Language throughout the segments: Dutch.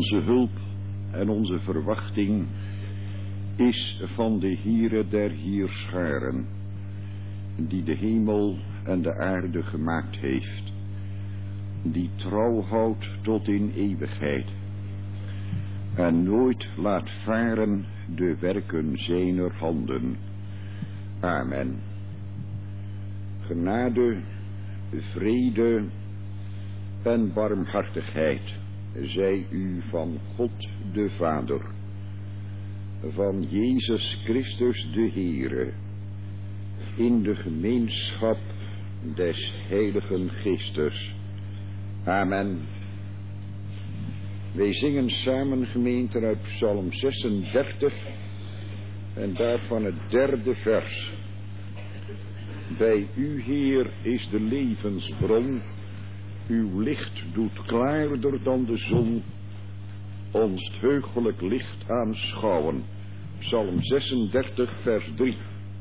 Onze hulp en onze verwachting is van de Heere der Heerscharen, die de hemel en de aarde gemaakt heeft, die trouw houdt tot in eeuwigheid en nooit laat varen de werken zijner handen. Amen. Genade, vrede en barmhartigheid zij u van God de Vader, van Jezus Christus de Heere, in de gemeenschap des Heiligen Geestes. Amen. Wij zingen samen, gemeente, uit Psalm 36 en daarvan het 3e vers. Bij u, Heer, is de levensbron, uw licht doet klaarder dan de zon, ons heugelijk licht aanschouwen. Psalm 36, vers 3.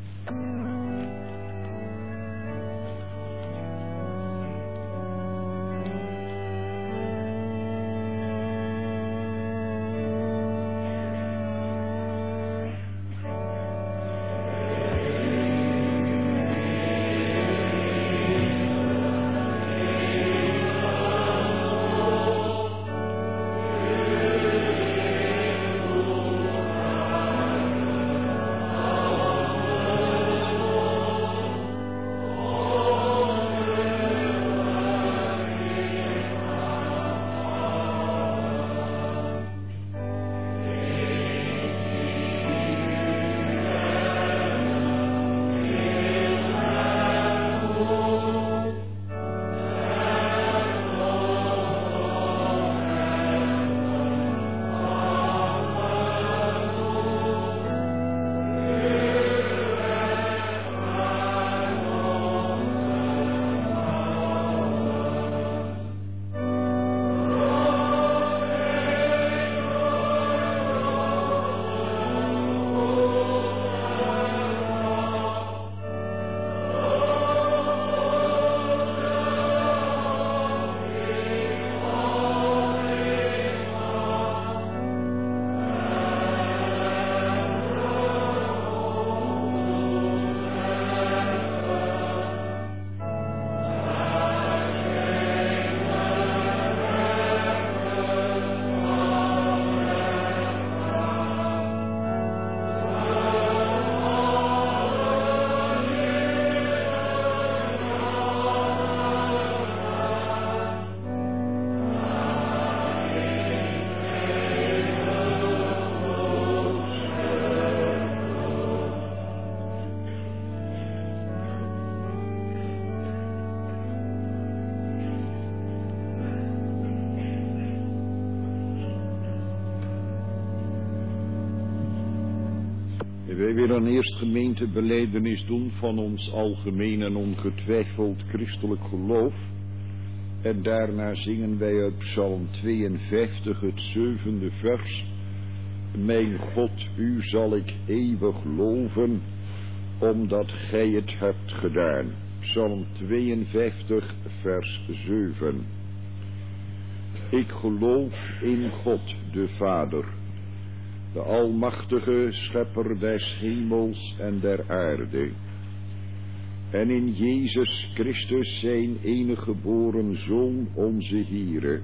Wij willen eerst gemeentebelijdenis doen van ons algemeen en ongetwijfeld christelijk geloof. En daarna zingen wij uit Psalm 52 het 7e vers. Mijn God, u zal ik eeuwig loven, omdat gij het hebt gedaan. Psalm 52 vers 7. Ik geloof in God de Vader, de almachtige schepper des hemels en der aarde, en in Jezus Christus zijn enige geboren Zoon, onze Heere,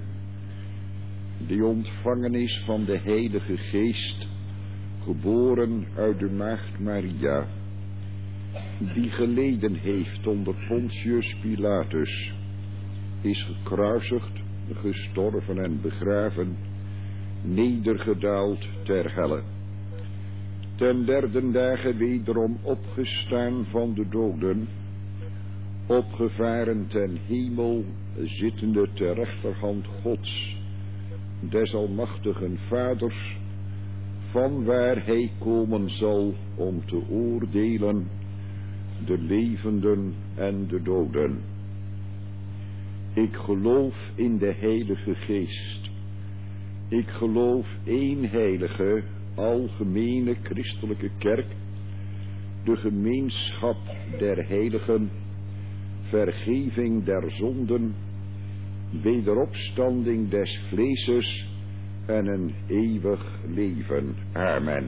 die ontvangen is van de Heilige Geest, geboren uit de maagd Maria, die geleden heeft onder Pontius Pilatus, is gekruisigd, gestorven en begraven, nedergedaald ter helle, ten 3e dagen wederom opgestaan van de doden, opgevaren ten hemel, zittende ter rechterhand Gods, des almachtigen Vaders, vanwaar hij komen zal om te oordelen de levenden en de doden. Ik geloof in de Heilige Geest. Ik geloof één heilige, algemene christelijke kerk, de gemeenschap der heiligen, vergeving der zonden, wederopstanding des vleeses en een eeuwig leven. Amen.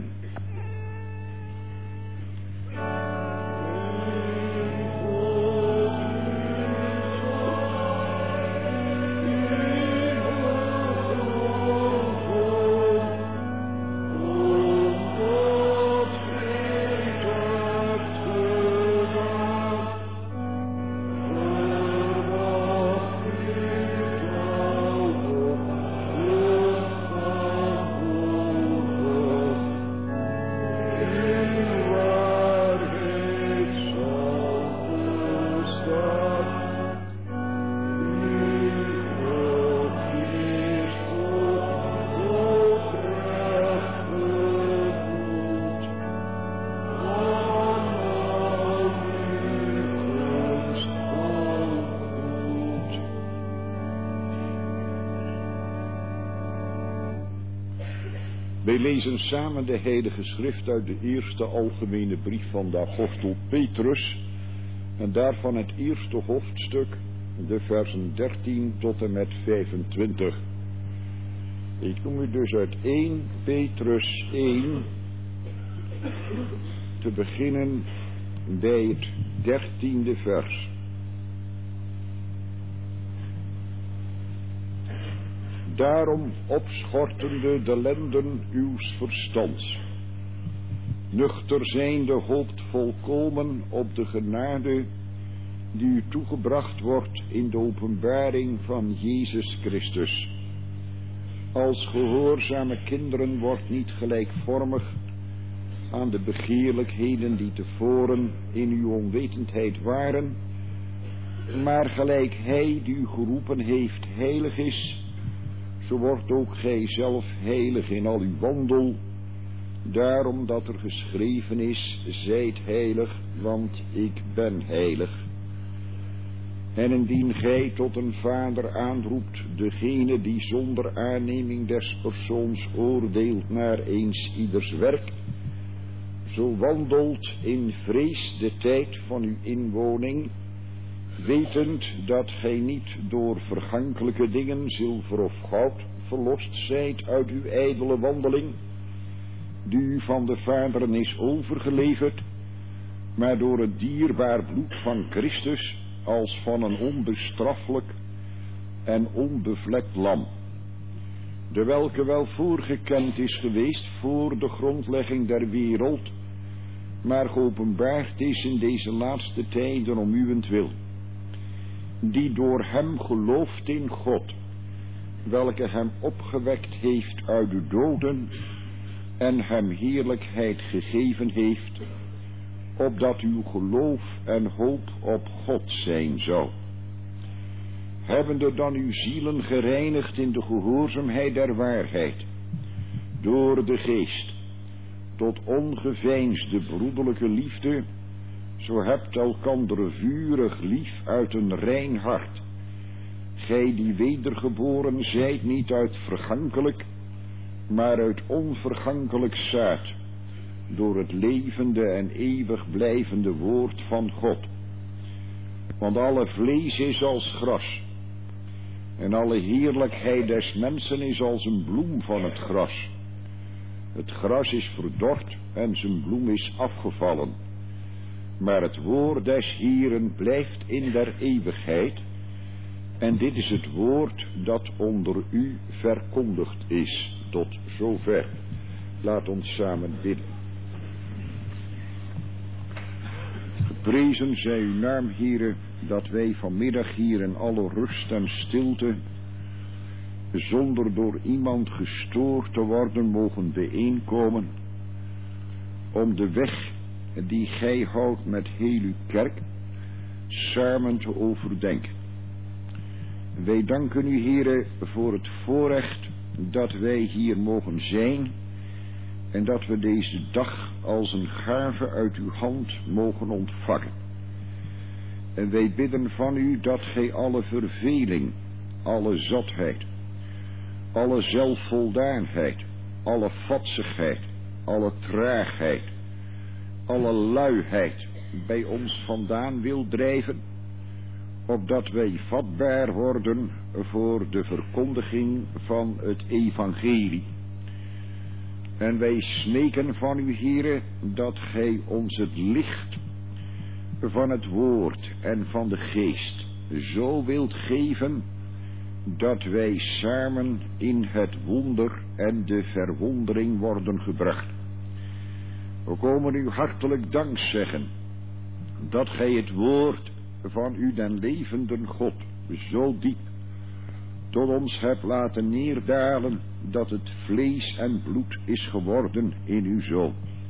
Wij lezen samen de Heilige Schrift uit de eerste algemene brief van de apostel Petrus en daarvan het eerste hoofdstuk, de versen 13 tot en met 25. Ik noem u dus uit 1 Petrus 1, te beginnen bij het 13e vers. Daarom opschortende de lenden uws verstands, nuchter zijnde hoopt volkomen op de genade die u toegebracht wordt in de openbaring van Jezus Christus. Als gehoorzame kinderen wordt niet gelijkvormig aan de begeerlijkheden die tevoren in uw onwetendheid waren, maar gelijk hij die u geroepen heeft heilig is, zo wordt ook gij zelf heilig in al uw wandel, daarom dat er geschreven is, zijt heilig, want ik ben heilig. En indien gij tot een vader aanroept, degene die zonder aanneming des persoons oordeelt naar eens ieders werk, zo wandelt in vrees de tijd van uw inwoning, wetend dat gij niet door vergankelijke dingen, zilver of goud, verlost zijt uit uw ijdele wandeling, die u van de vaderen is overgeleverd, maar door het dierbaar bloed van Christus, als van een onbestraffelijk en onbevlekt lam, de welke wel voorgekend is geweest voor de grondlegging der wereld, maar geopenbaard is in deze laatste tijden om uwentwil, die door hem gelooft in God, welke hem opgewekt heeft uit de doden en hem heerlijkheid gegeven heeft, opdat uw geloof en hoop op God zijn zou. Hebbende dan uw zielen gereinigd in de gehoorzaamheid der waarheid, door de geest, tot ongeveinsde broederlijke liefde, zo hebt elkander vurig lief uit een rein hart. Gij die wedergeboren zijt niet uit vergankelijk, maar uit onvergankelijk zaad, door het levende en eeuwig blijvende woord van God. Want alle vlees is als gras, en alle heerlijkheid des mensen is als een bloem van het gras. Het gras is verdord en zijn bloem is afgevallen. Maar het woord des Heeren blijft in der eeuwigheid. En dit is het woord dat onder u verkondigd is. Tot zover. Laat ons samen bidden. Geprezen zij uw naam, Heere, dat wij vanmiddag hier in alle rust en stilte, zonder door iemand gestoord te worden, mogen bijeenkomen om de weg die gij houdt met heel uw kerk samen te overdenken. Wij danken u, Heere, voor het voorrecht dat wij hier mogen zijn en dat we deze dag als een gave uit uw hand mogen ontvangen. En wij bidden van u dat gij alle verveling, alle zatheid, alle zelfvoldaanheid, alle vatsigheid, alle traagheid, alle luiheid bij ons vandaan wil drijven, opdat wij vatbaar worden voor de verkondiging van het evangelie. En wij smeken van u, Heere, dat gij ons het licht van het woord en van de geest zo wilt geven, dat wij samen in het wonder en de verwondering worden gebracht. We komen u hartelijk dank zeggen, dat gij het woord van u den levenden God zo diep tot ons hebt laten neerdalen, dat het vlees en bloed is geworden in uw Zoon.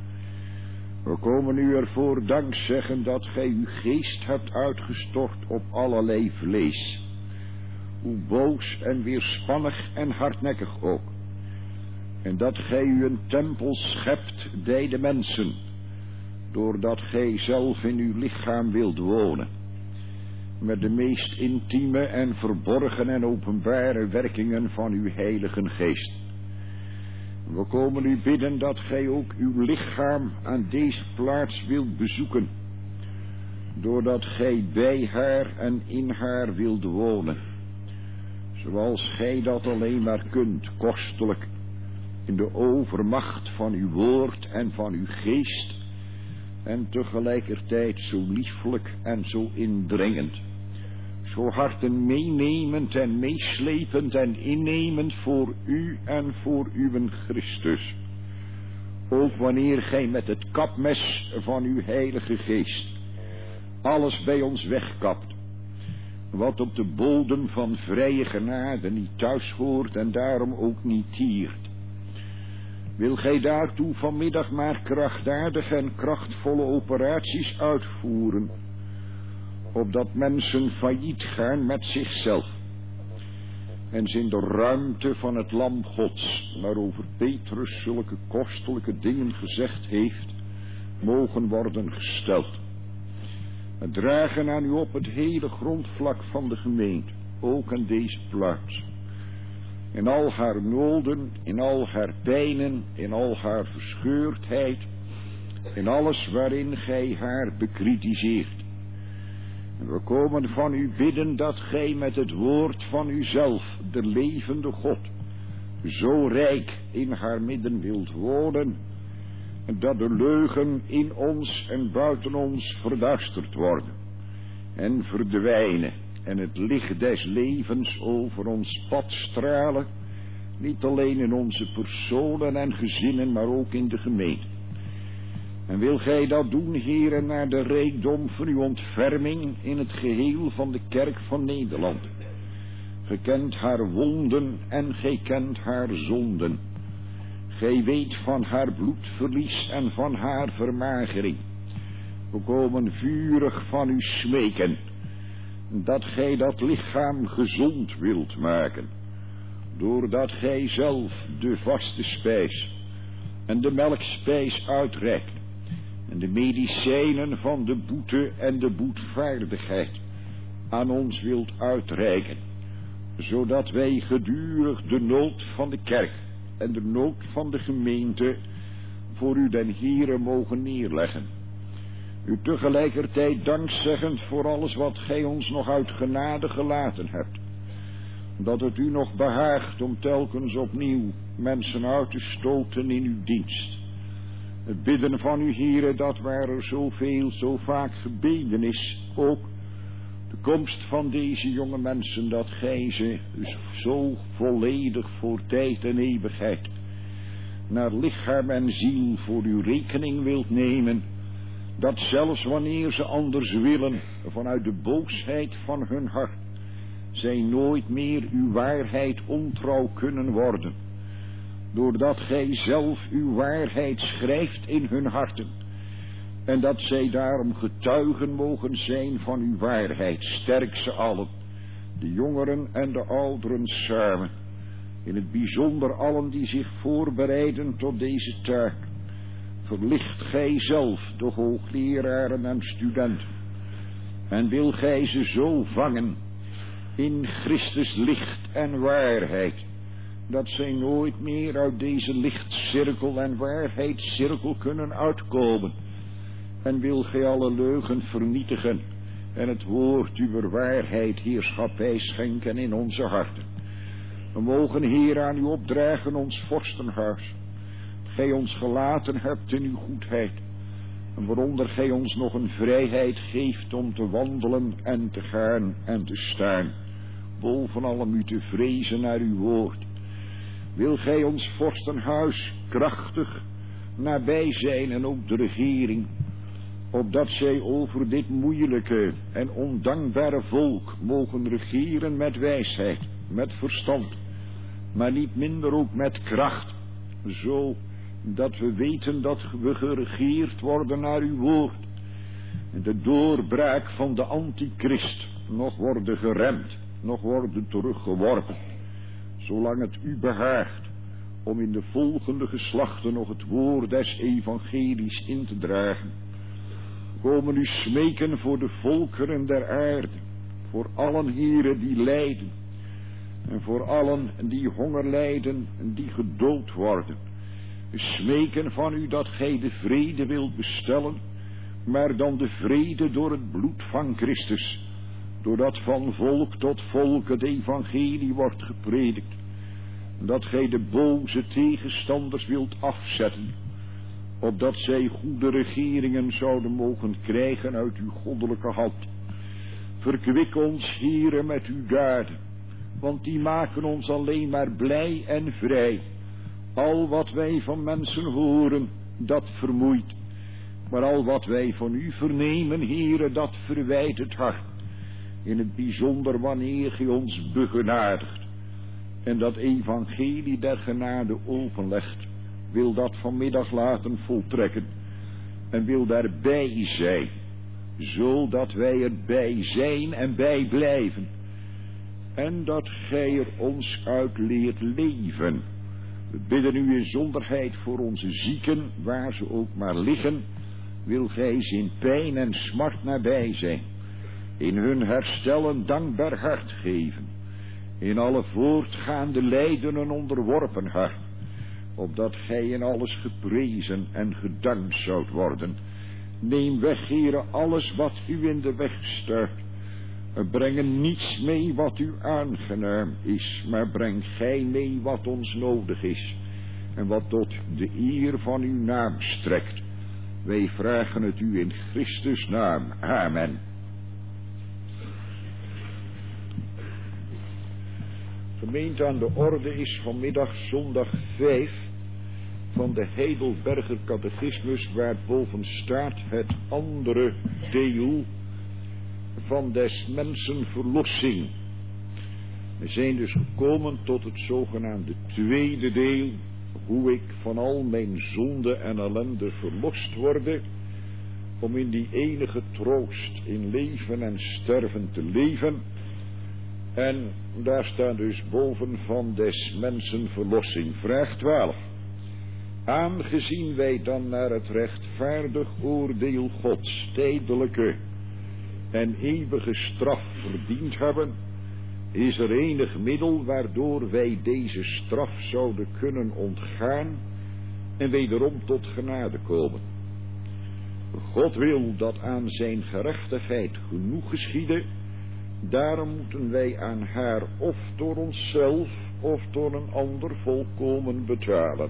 We komen u ervoor dank zeggen dat gij uw geest hebt uitgestort op allerlei vlees, hoe boos en weerspannig en hardnekkig ook. En dat gij u een tempel schept bij de mensen, doordat gij zelf in uw lichaam wilt wonen, met de meest intieme en verborgen en openbare werkingen van uw heilige geest. We komen u bidden dat gij ook uw lichaam aan deze plaats wilt bezoeken, doordat gij bij haar en in haar wilt wonen, zoals gij dat alleen maar kunt, kostelijk, in de overmacht van uw woord en van uw geest, en tegelijkertijd zo lieflijk en zo indringend, zo harten meenemend en meeslepend en innemend voor u en voor uw Christus. Ook wanneer gij met het kapmes van uw heilige geest alles bij ons wegkapt, wat op de bodem van vrije genade niet thuis hoort en daarom ook niet tiert. Wil gij daartoe vanmiddag maar krachtdadige en krachtvolle operaties uitvoeren, opdat mensen failliet gaan met zichzelf en ze in de ruimte van het lam Gods, waarover Petrus zulke kostelijke dingen gezegd heeft, mogen worden gesteld. We dragen aan u op het hele grondvlak van de gemeente, ook aan deze plaats, in al haar noden, in al haar pijnen, in al haar verscheurdheid, in alles waarin gij haar bekritiseert. En we komen van u bidden dat gij met het woord van uzelf, de levende God, zo rijk in haar midden wilt wonen, en dat de leugen in ons en buiten ons verduisterd worden en verdwijnen, en het licht des levens over ons pad stralen, niet alleen in onze personen en gezinnen, maar ook in de gemeente. En wil gij dat doen, Heere, naar de rijkdom van uw ontferming in het geheel van de kerk van Nederland. Gij kent haar wonden en gij kent haar zonden. Gij weet van haar bloedverlies en van haar vermagering. We komen vurig van u smeken, dat gij dat lichaam gezond wilt maken, doordat gij zelf de vaste spijs en de melkspijs uitreikt, en de medicijnen van de boete en de boetvaardigheid aan ons wilt uitreiken, zodat wij gedurig de nood van de kerk en de nood van de gemeente voor u den Heere mogen neerleggen. U tegelijkertijd dankzeggend voor alles wat gij ons nog uit genade gelaten hebt, dat het u nog behaagt om telkens opnieuw mensen uit te stoten in uw dienst. Het bidden van u, Heere, dat waar er zoveel, zo vaak gebeden is, ook de komst van deze jonge mensen, dat gij ze zo volledig voor tijd en eeuwigheid naar lichaam en ziel voor uw rekening wilt nemen, dat zelfs wanneer ze anders willen, vanuit de boosheid van hun hart, zij nooit meer uw waarheid ontrouw kunnen worden, doordat gij zelf uw waarheid schrijft in hun harten, en dat zij daarom getuigen mogen zijn van uw waarheid. Sterk ze allen, de jongeren en de ouderen samen, in het bijzonder allen die zich voorbereiden tot deze taak. Verlicht gij zelf de hoogleraren en studenten, en wil gij ze zo vangen in Christus licht en waarheid, dat zij nooit meer uit deze lichtcirkel en waarheidscirkel kunnen uitkomen. En wil gij alle leugen vernietigen en het woord uw waarheid heerschappij schenken in onze harten. We mogen, Heer, aan u opdragen ons vorstenhuis. Gij ons gelaten hebt in uw goedheid. En waaronder gij ons nog een vrijheid geeft om te wandelen en te gaan en te staan. Bovenal om u te vrezen naar uw woord. Wil gij ons vorstenhuis krachtig nabij zijn en ook de regering. Opdat zij over dit moeilijke en ondankbare volk mogen regeren met wijsheid, met verstand. Maar niet minder ook met kracht. Zo dat we weten dat we geregeerd worden naar uw woord. En de doorbraak van de antichrist nog worden geremd, nog worden teruggeworpen. Zolang het u behaagt om in de volgende geslachten nog het woord des evangelies in te dragen. Komen u smeken voor de volkeren der aarde, voor allen, Heren, die lijden. En voor allen die honger lijden en die gedood worden. We smeken van u dat gij de vrede wilt bestellen, maar dan de vrede door het bloed van Christus, doordat van volk tot volk het evangelie wordt gepredikt, dat gij de boze tegenstanders wilt afzetten, opdat zij goede regeringen zouden mogen krijgen uit uw goddelijke hand. Verkwik ons, Heere, met uw daden, want die maken ons alleen maar blij en vrij. Al wat wij van mensen horen, dat vermoeit. Maar al wat wij van u vernemen, Heere, dat verwijt het hart. In het bijzonder wanneer gij ons begenadigt. En dat evangelie der genade openlegt. Wil dat vanmiddag laten voltrekken. En wil daarbij zijn. Zodat wij erbij zijn en bij blijven. En dat gij er ons uit leert leven. We bidden u in zonderheid voor onze zieken, waar ze ook maar liggen. Wil gij ze in pijn en smart nabij zijn. In hun herstel een dankbaar hart geven. In alle voortgaande lijden een onderworpen hart. Opdat gij in alles geprezen en gedankt zoudt worden. Neem weg, Heere, alles wat u in de weg staat. Breng niets mee wat u aangenaam is, maar breng gij mee wat ons nodig is. En wat tot de eer van uw naam strekt. Wij vragen het u in Christus naam. Amen. Gemeente, aan de orde is vanmiddag zondag 5 van de Heidelberger Catechismus, waar boven staat het andere deel van des mensen verlossing. We zijn dus gekomen tot het zogenaamde tweede deel, hoe ik van al mijn zonde en ellende verlost worde, om in die enige troost in leven en sterven te leven. En daar staat dus boven van des mensen verlossing. Vraag 12. Aangezien wij dan naar het rechtvaardig oordeel Gods tijdelijke en eeuwige straf verdiend hebben, is er enig middel waardoor wij deze straf zouden kunnen ontgaan en wederom tot genade komen. God wil dat aan zijn gerechtigheid genoeg geschiede, daarom moeten wij aan haar of door onszelf of door een ander volkomen betalen.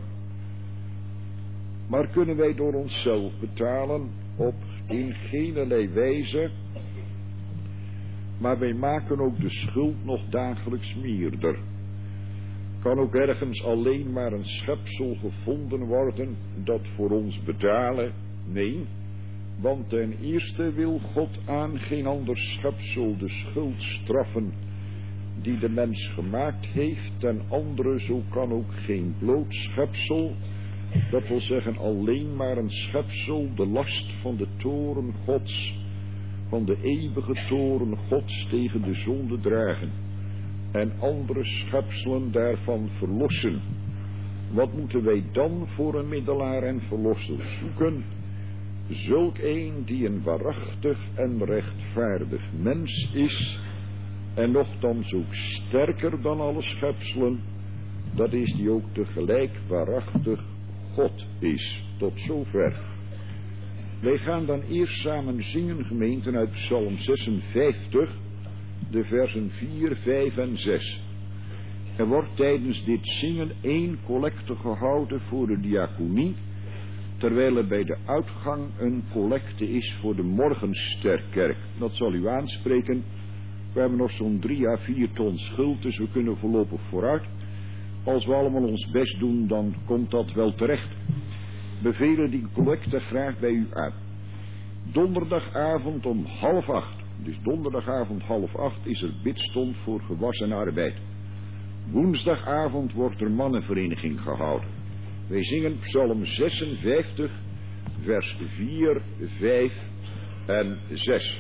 Maar kunnen wij door onszelf betalen? Op in geenerlei wijze. Maar wij maken ook de schuld nog dagelijks meerder. Kan ook ergens alleen maar een schepsel gevonden worden dat voor ons betalen? Nee, want ten eerste wil God aan geen ander schepsel de schuld straffen die de mens gemaakt heeft. Ten andere, zo kan ook geen bloot schepsel, dat wil zeggen alleen maar een schepsel, de last van de toorn Gods, van de eeuwige toorn Gods tegen de zonde dragen en andere schepselen daarvan verlossen. Wat moeten wij dan voor een middelaar en verlosser zoeken? Zulk een die een waarachtig en rechtvaardig mens is en nochtans ook sterker dan alle schepselen, dat is die ook tegelijk waarachtig God is. Tot zover. Wij gaan dan eerst samen zingen, gemeenten, uit Psalm 56, de versen 4, 5 en 6. Er wordt tijdens dit zingen 1 collecte gehouden voor de diaconie, terwijl er bij de uitgang een collecte is voor de Morgensterkerk. Dat zal u aanspreken. We hebben nog zo'n 3 à 4 ton schuld, dus we kunnen voorlopig vooruit. Als we allemaal ons best doen, dan komt dat wel terecht. Bevelen die collecte graag bij u aan. Donderdagavond om 7:30, dus donderdagavond 7:30 is er bidstond voor gewas en arbeid. Woensdagavond wordt er mannenvereniging gehouden. Wij zingen Psalm 56, vers 4, 5 en 6.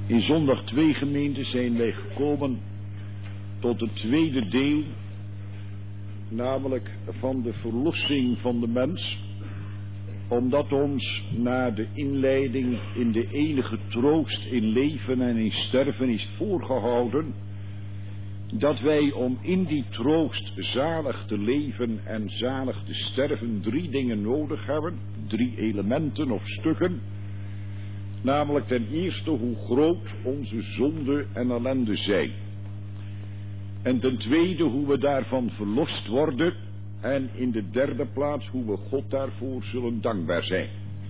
In zondag 2 gemeente zijn wij gekomen tot het tweede deel, namelijk van de verlossing van de mens, omdat ons na de inleiding in de enige troost in leven en in sterven is voorgehouden, dat wij om in die troost zalig te leven en zalig te sterven 3 dingen nodig hebben, 3 elementen of stukken. Namelijk ten eerste hoe groot onze zonde en ellende zijn. En ten tweede hoe we daarvan verlost worden. En in de derde plaats hoe we God daarvoor zullen dankbaar zijn.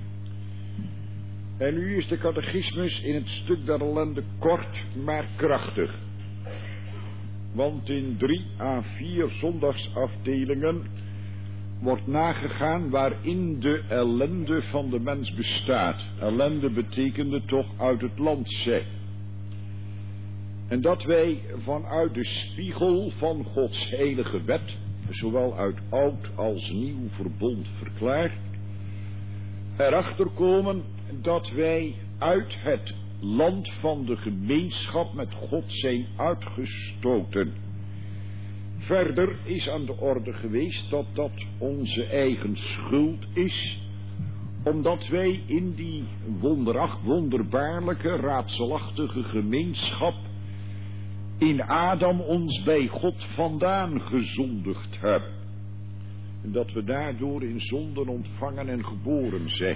En nu is de catechismus in het stuk der ellende kort maar krachtig. Want in 3 à 4 zondagsafdelingen wordt nagegaan waarin de ellende van de mens bestaat. Ellende betekende toch uit het land zijn. En dat wij vanuit de spiegel van Gods heilige wet, zowel uit oud als nieuw verbond verklaard, erachter komen dat wij uit het land van de gemeenschap met God zijn uitgestoten. Verder is aan de orde geweest dat dat onze eigen schuld is, omdat wij in die wonderbaarlijke, raadselachtige gemeenschap in Adam ons bij God vandaan gezondigd hebben. En dat we daardoor in zonden ontvangen en geboren zijn.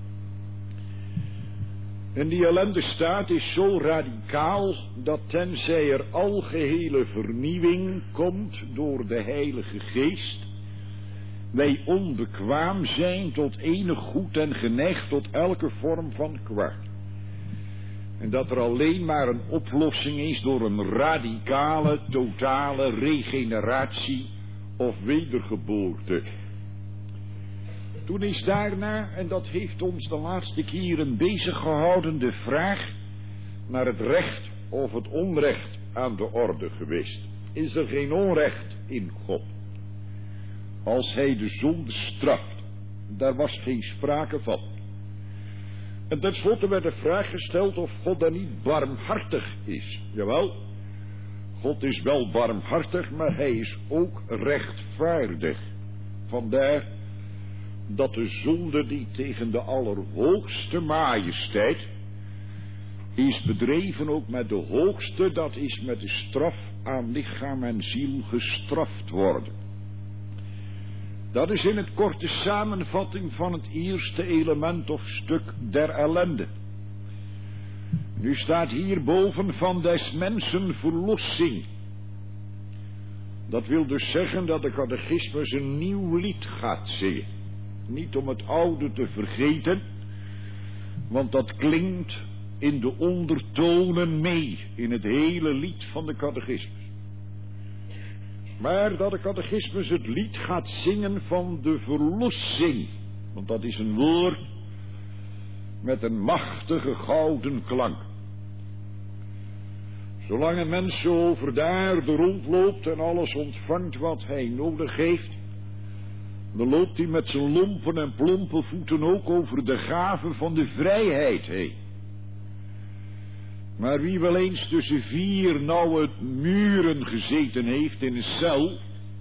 En die ellendestaat is zo radicaal dat tenzij er algehele vernieuwing komt door de Heilige Geest, wij onbekwaam zijn tot enig goed en geneigd tot elke vorm van kwaad. En dat er alleen maar een oplossing is door een radicale, totale regeneratie of wedergeboorte. Toen is daarna, en dat heeft ons de laatste keren bezig gehouden, de vraag naar het recht of het onrecht aan de orde geweest. Is er geen onrecht in God? Als hij de zonde straft, daar was geen sprake van. En tenslotte werd de vraag gesteld of God dan niet barmhartig is. Jawel, God is wel barmhartig, maar hij is ook rechtvaardig. Vandaar dat de zonde die tegen de allerhoogste majesteit is bedreven ook met de hoogste, dat is met de straf aan lichaam en ziel gestraft worden. Dat is in het korte samenvatting van het eerste element of stuk der ellende. Nu staat hierboven van des mensen verlossing. Dat wil dus zeggen dat de catechismus een nieuw lied gaat zingen. Niet om het oude te vergeten, want dat klinkt in de ondertonen mee in het hele lied van de catechismus. Maar dat de catechismus het lied gaat zingen van de verlossing, want dat is een woord met een machtige gouden klank. Zolang een mens zo over de aarde rondloopt en alles ontvangt wat hij nodig heeft, dan loopt hij met zijn lompen en plompe voeten ook over de gave van de vrijheid heen. Maar wie wel eens tussen 4 nauwe muren gezeten heeft in een cel,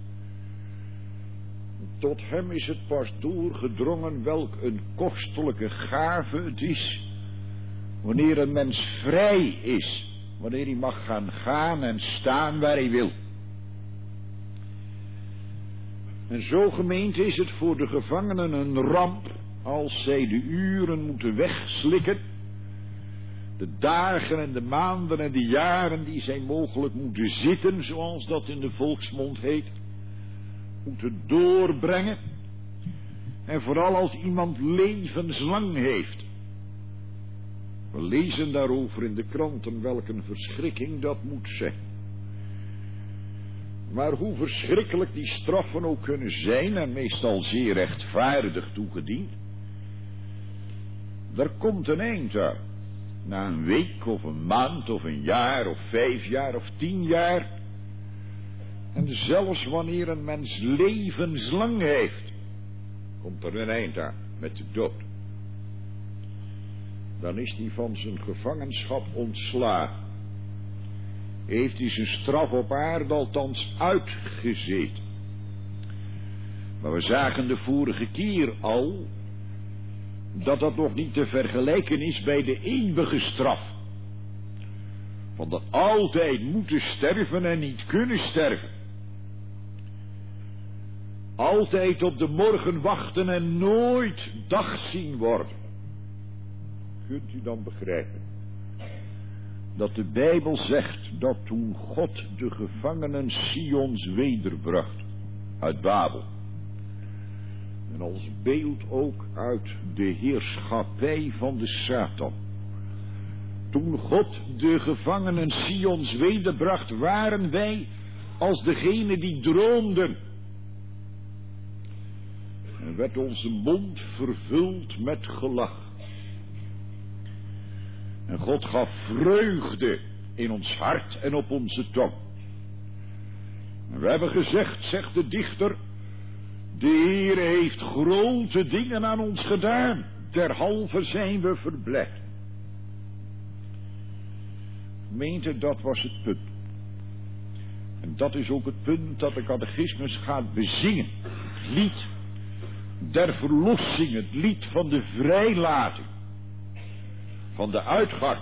tot hem is het pas doorgedrongen welk een kostelijke gave het is wanneer een mens vrij is, wanneer hij mag gaan en staan waar hij wil. En zo gemeente is het voor de gevangenen een ramp als zij de uren moeten wegslikken, de dagen en de maanden en de jaren die zij mogelijk moeten zitten, zoals dat in de volksmond heet, moeten doorbrengen. En vooral als iemand levenslang heeft. We lezen daarover in de kranten welk een verschrikking dat moet zijn. Maar hoe verschrikkelijk die straffen ook kunnen zijn, en meestal zeer rechtvaardig toegediend, er komt een eind aan. Na een week of een maand of een jaar of 5 jaar of 10 jaar. En zelfs wanneer een mens levenslang heeft, komt er een eind aan met de dood. dan is hij van zijn gevangenschap ontslagen. Heeft hij zijn straf op aarde althans uitgezeten. Maar we zagen de vorige keer al dat dat nog niet te vergelijken is bij de eeuwige straf. Van dat altijd moeten sterven en niet kunnen sterven. Altijd op de morgen wachten en nooit dag zien worden. Kunt u dan begrijpen dat de Bijbel zegt dat toen God de gevangenen Sions wederbracht uit Babel, en als beeld ook uit de heerschappij van de Satan, toen God de gevangenen Sions wederbracht, waren wij als degene die droomden. En werd onze mond vervuld met gelach. En God gaf vreugde in ons hart en op onze tong. En we hebben gezegd, zegt de dichter, de Heere heeft grote dingen aan ons gedaan. Derhalve zijn we verblijd. Gemeente, dat was het punt. En dat is ook het punt dat de catechismus gaat bezingen. Het lied der verlossing, het lied van de vrijlating. Van de uitgang.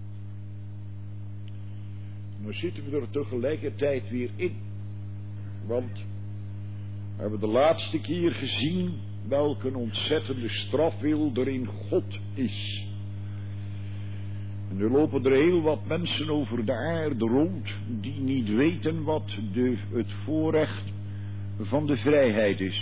Nu zitten we er tegelijkertijd weer in. Want we hebben de laatste keer gezien welke ontzettende strafwil er in God is. En nu lopen er heel wat mensen over de aarde rond die niet weten wat het voorrecht van de vrijheid is.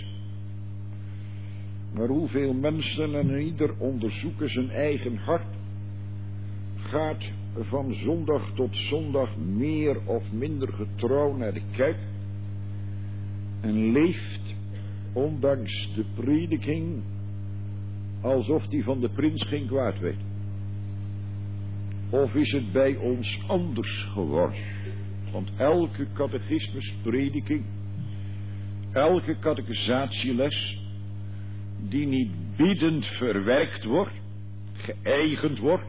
Maar hoeveel mensen en ieder onderzoeken zijn eigen hart, gaat van zondag tot zondag meer of minder getrouw naar de kerk en leeft, ondanks de prediking, alsof die van de prins geen kwaad weet. Of is het bij ons anders geworden? Want elke catechismusprediking, elke catechisatieles die niet biddend verwerkt wordt, geëigend wordt,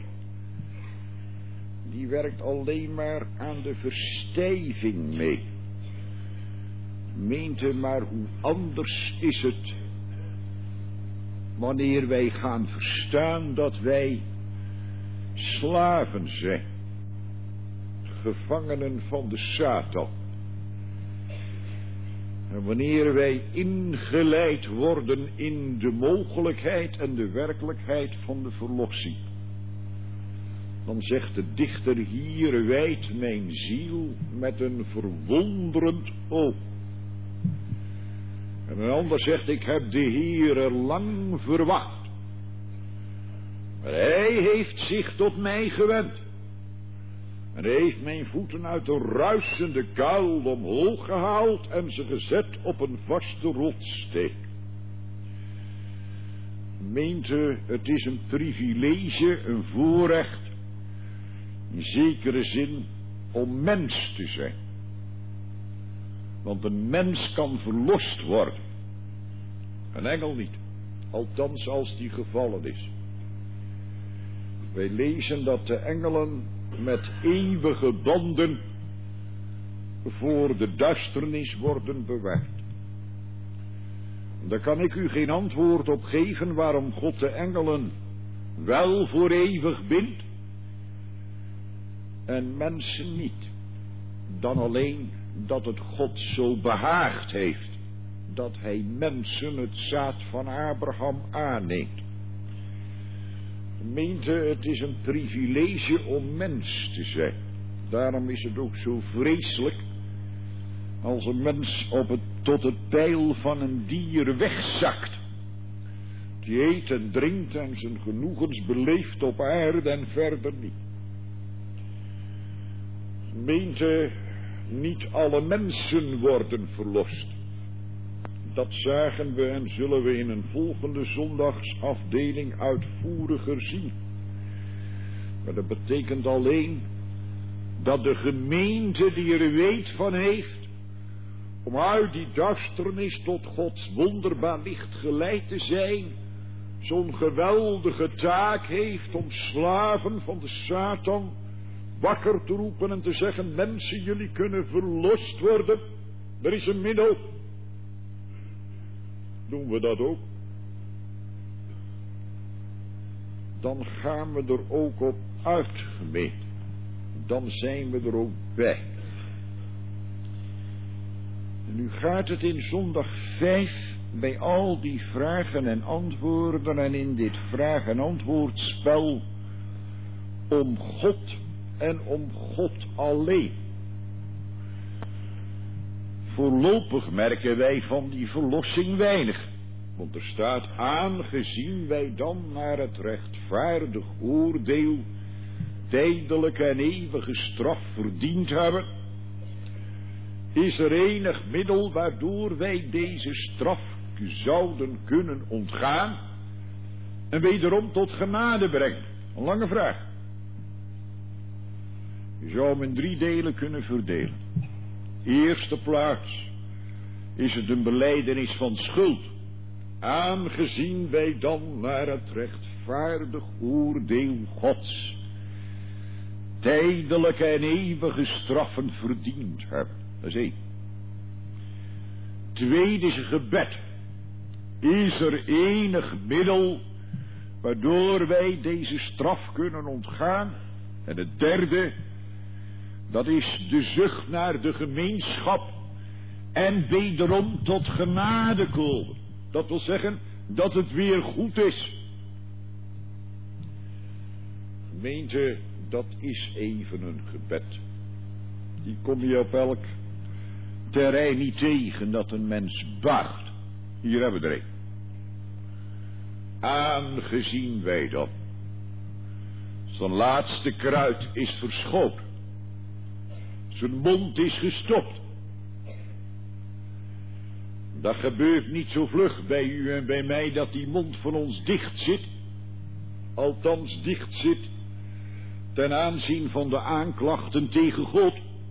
die werkt alleen maar aan de verstijving mee. Meente, maar hoe anders is het wanneer wij gaan verstaan dat wij slaven zijn, gevangenen van de Satan. En wanneer wij ingeleid worden in de mogelijkheid en de werkelijkheid van de verlossing, dan zegt de dichter, hier wijdt mijn ziel met een verwonderend oog. En een ander zegt, ik heb de Heere lang verwacht. Maar hij heeft zich tot mij gewend. En hij heeft mijn voeten uit de ruisende kuil omhoog gehaald en ze gezet op een vaste rotssteek. Meente, het is een privilege, een voorrecht, in zekere zin, om mens te zijn. Want een mens kan verlost worden. Een engel niet. Althans als die gevallen is. Wij lezen dat de engelen met eeuwige banden voor de duisternis worden bewaard. Daar kan ik u geen antwoord op geven waarom God de engelen wel voor eeuwig bindt en mensen niet. Dan alleen dat het God zo behaagd heeft dat hij mensen het zaad van Abraham aanneemt. Gemeente, het is een privilege om mens te zijn. Daarom is het ook zo vreselijk als een mens tot het peil van een dier wegzakt. Die eet en drinkt en zijn genoegens beleeft op aarde en verder niet. Gemeente, niet alle mensen worden verlost. Dat zagen we en zullen we in een volgende zondagsafdeling uitvoeriger zien. Maar dat betekent alleen dat de gemeente die er weet van heeft om uit die duisternis tot Gods wonderbaar licht geleid te zijn, zo'n geweldige taak heeft om slaven van de Satan wakker te roepen en te zeggen: mensen, jullie kunnen verlost worden. Er is een middel. Doen we dat ook? Dan gaan we er ook op uit, gemeente. Dan zijn we er ook bij. En nu gaat het in zondag 5 bij al die vragen en antwoorden en in dit vraag- en antwoordspel om God en om God alleen. Voorlopig merken wij van die verlossing weinig. Want er staat: aangezien wij dan naar het rechtvaardig oordeel tijdelijke en eeuwige straf verdiend hebben, is er enig middel waardoor wij deze straf zouden kunnen ontgaan en wederom tot genade brengen. Een lange vraag. Je zou hem in 3 delen kunnen verdelen. Eerste plaats is het een belijdenis van schuld. Aangezien wij dan naar het rechtvaardig oordeel Gods tijdelijke en eeuwige straffen verdiend hebben. Dat is 1. Tweede is een gebed. Is er enig middel waardoor wij deze straf kunnen ontgaan? En het derde, dat is de zucht naar de gemeenschap en wederom tot genade komen. Dat wil zeggen dat het weer goed is. Gemeente, dat is even een gebed. Die kom je op elk terrein niet tegen, dat een mens buigt. Hier hebben we er een. Aangezien wij dan zijn laatste kruid is verschoten, zijn mond is gestopt. Dat gebeurt niet zo vlug bij u en bij mij dat die mond van ons dicht zit. Althans dicht zit ten aanzien van de aanklachten tegen God.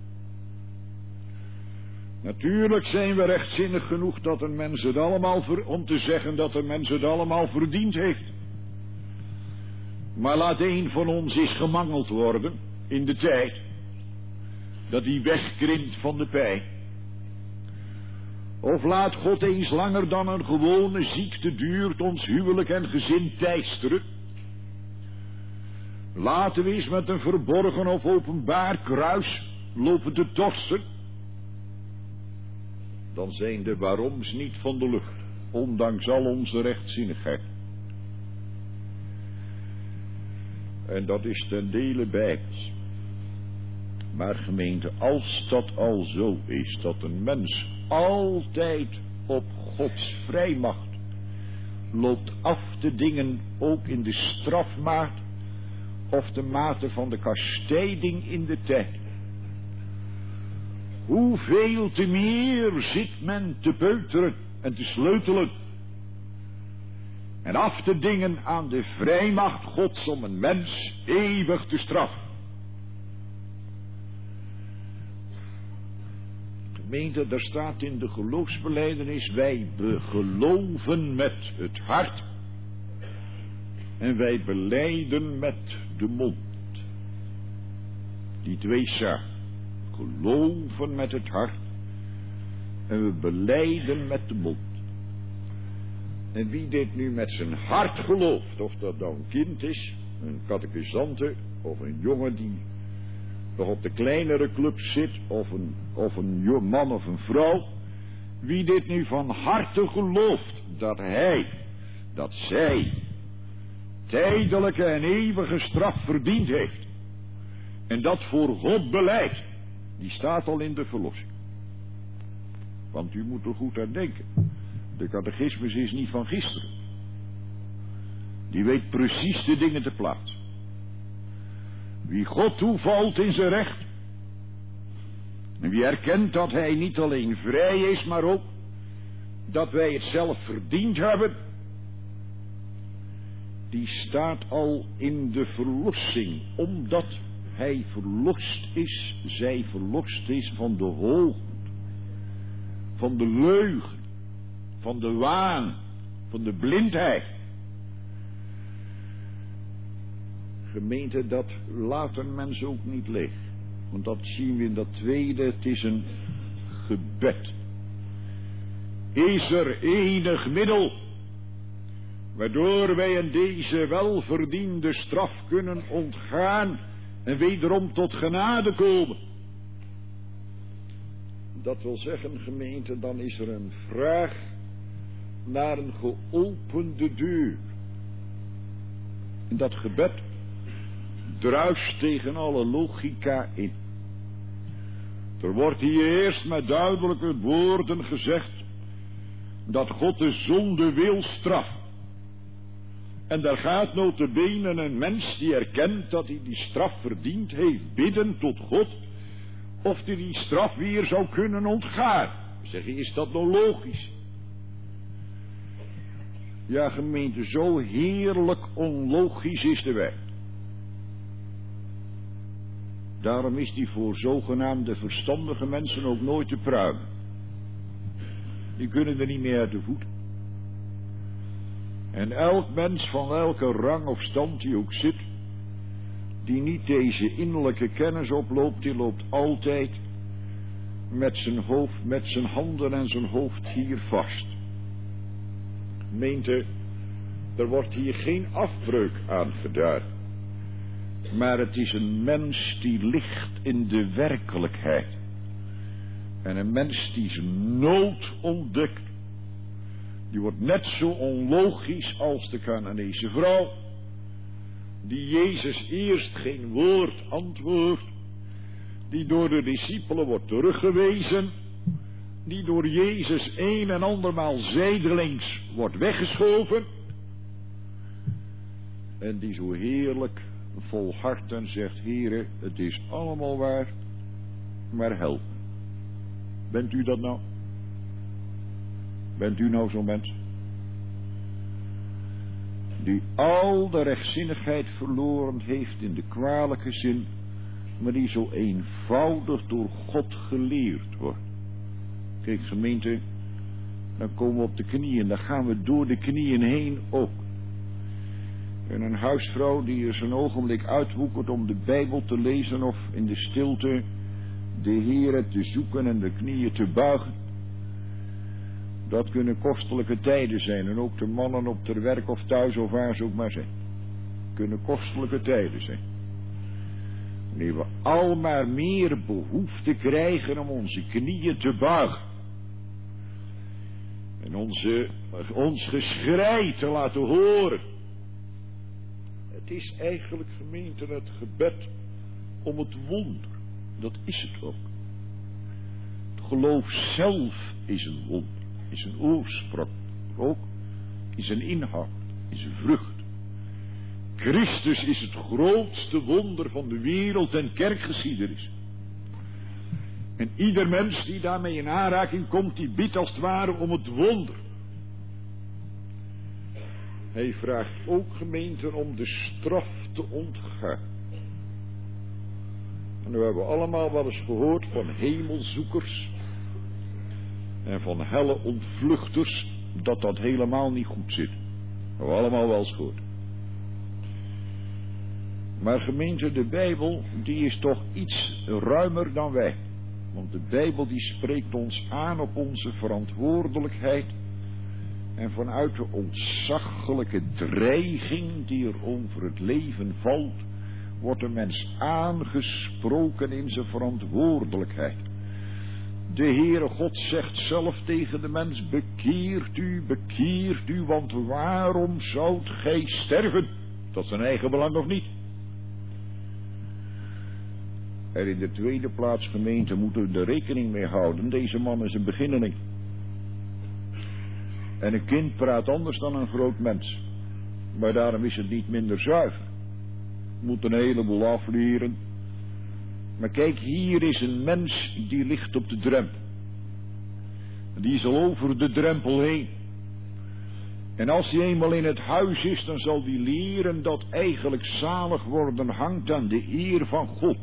Natuurlijk zijn we rechtzinnig genoeg dat een mens het allemaal om te zeggen dat een mens het allemaal verdiend heeft. Maar laat een van ons eens gemangeld worden in de tijd dat hij wegkrimpt van de pijn. Of laat God eens langer dan een gewone ziekte duurt ons huwelijk en gezin teisteren. Laten we eens met een verborgen of openbaar kruis lopen te torsen. Dan zijn de waaroms niet van de lucht, ondanks al onze rechtzinnigheid. En dat is ten dele bijbels. Maar gemeente, als dat al zo is, dat een mens altijd op Gods vrijmacht loopt af te dingen, ook in de strafmaat of de mate van de kastijding in de tijd. Hoeveel te meer zit men te peuteren en te sleutelen en af te dingen aan de vrijmacht Gods om een mens eeuwig te straffen. Gemeente, daar staat in de geloofsbelijdenis: wij geloven met het hart en wij belijden met de mond. Die 2 samen. Geloven met het hart en we belijden met de mond. En wie dit nu met zijn hart gelooft, of dat nou een kind is, een catechisante of een jongen die nog op de kleinere club zit, of een man of een vrouw, wie dit nu van harte gelooft dat hij, dat zij tijdelijke en eeuwige straf verdiend heeft en dat voor God belijdt, die staat al in de verlossing. Want u moet er goed aan denken. De catechismus is niet van gisteren. Die weet precies de dingen te plaatsen. Wie God toevalt in zijn recht, en wie erkent dat hij niet alleen vrij is, maar ook dat wij het zelf verdiend hebben, die staat al in de verlossing, omdat hij verlost is, zij verlost is van de hoogmoed, van de leugen, van de waan, van de blindheid, gemeente, dat laten mensen ook niet leeg. Want dat zien we in dat tweede, het is een gebed. Is er enig middel waardoor wij in deze welverdiende straf kunnen ontgaan en wederom tot genade komen? Dat wil zeggen, gemeente, dan is er een vraag naar een geopende deur. En dat gebed druist tegen alle logica in. Er wordt hier eerst met duidelijke woorden gezegd dat God de zonde wil straffen. En daar gaat nota bene een mens die erkent dat hij die straf verdiend heeft, bidden tot God of hij die straf weer zou kunnen ontgaan. Zeg je, is dat nou logisch? Ja, gemeente, zo heerlijk onlogisch is de weg. Daarom is die voor zogenaamde verstandige mensen ook nooit te pruimen. Die kunnen er niet meer uit de voet. En elk mens van welke rang of stand die ook zit, die niet deze innerlijke kennis oploopt, die loopt altijd met zijn hoofd, met zijn handen en zijn hoofd hier vast. Gemeente, er wordt hier geen afbreuk aan gedaan. Maar het is een mens die ligt in de werkelijkheid. En een mens die zijn nood ontdekt. Die wordt net zo onlogisch als de Canaanese vrouw. Die Jezus eerst geen woord antwoordt. Die door de discipelen wordt teruggewezen. Die door Jezus een en andermaal zijdelings wordt weggeschoven. En die zo heerlijk volhardt en zegt: Heere, het is allemaal waar, maar help. Bent u dat nou? Bent u nou zo'n mens? Die al de rechtzinnigheid verloren heeft in de kwalijke zin, maar die zo eenvoudig door God geleerd wordt. Kijk, gemeente, dan komen we op de knieën, dan gaan we door de knieën heen ook. En een huisvrouw die er zijn ogenblik uitwoekert om de Bijbel te lezen of in de stilte de Heere te zoeken en de knieën te buigen. Dat kunnen kostelijke tijden zijn. En ook de mannen op ter werk of thuis of waar ze ook maar zijn. Kunnen kostelijke tijden zijn. Wanneer we al maar meer behoefte krijgen om onze knieën te buigen. En ons geschrei te laten horen. Het is eigenlijk, gemeente, het gebed om het wonder. Dat is het ook. Het geloof zelf is een wonder. Is een oorsprong. Ook is een inhoud. Is een vrucht. Christus is het grootste wonder van de wereld en kerkgeschiedenis. En ieder mens die daarmee in aanraking komt, die bidt als het ware om het wonder. Hij vraagt ook, gemeenten, om de straf te ontgaan. En we hebben allemaal wel eens gehoord van hemelzoekers en van helle ontvluchters, dat helemaal niet goed zit. Dat hebben we allemaal wel eens gehoord. Maar gemeente, de Bijbel, die is toch iets ruimer dan wij. Want de Bijbel die spreekt ons aan op onze verantwoordelijkheid. En vanuit de ontzaglijke dreiging die er over het leven valt, wordt de mens aangesproken in zijn verantwoordelijkheid. De Heere God zegt zelf tegen de mens: bekeert u, want waarom zoudt gij sterven? Tot zijn eigen belang of niet? En in de tweede plaats, gemeente, moeten we er rekening mee houden. Deze man is een beginneling. En een kind praat anders dan een groot mens. Maar daarom is het niet minder zuiver. Moet een heleboel afleren. Maar kijk, hier is een mens die ligt op de drempel. Die is al over de drempel heen. En als hij eenmaal in het huis is, dan zal hij leren dat eigenlijk zalig worden hangt aan de eer van God.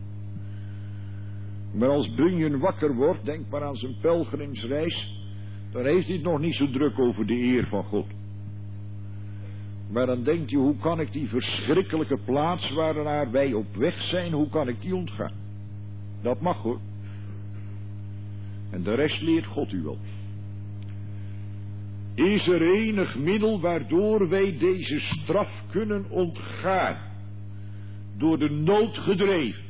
Maar als Bunyan wakker wordt, denk maar aan zijn pelgrimsreis, dan heeft hij het nog niet zo druk over de eer van God. Maar dan denkt u, hoe kan ik die verschrikkelijke plaats waarnaar wij op weg zijn, hoe kan ik die ontgaan? Dat mag hoor. En de rest leert God u wel. Is er enig middel waardoor wij deze straf kunnen ontgaan? Door de nood gedreven.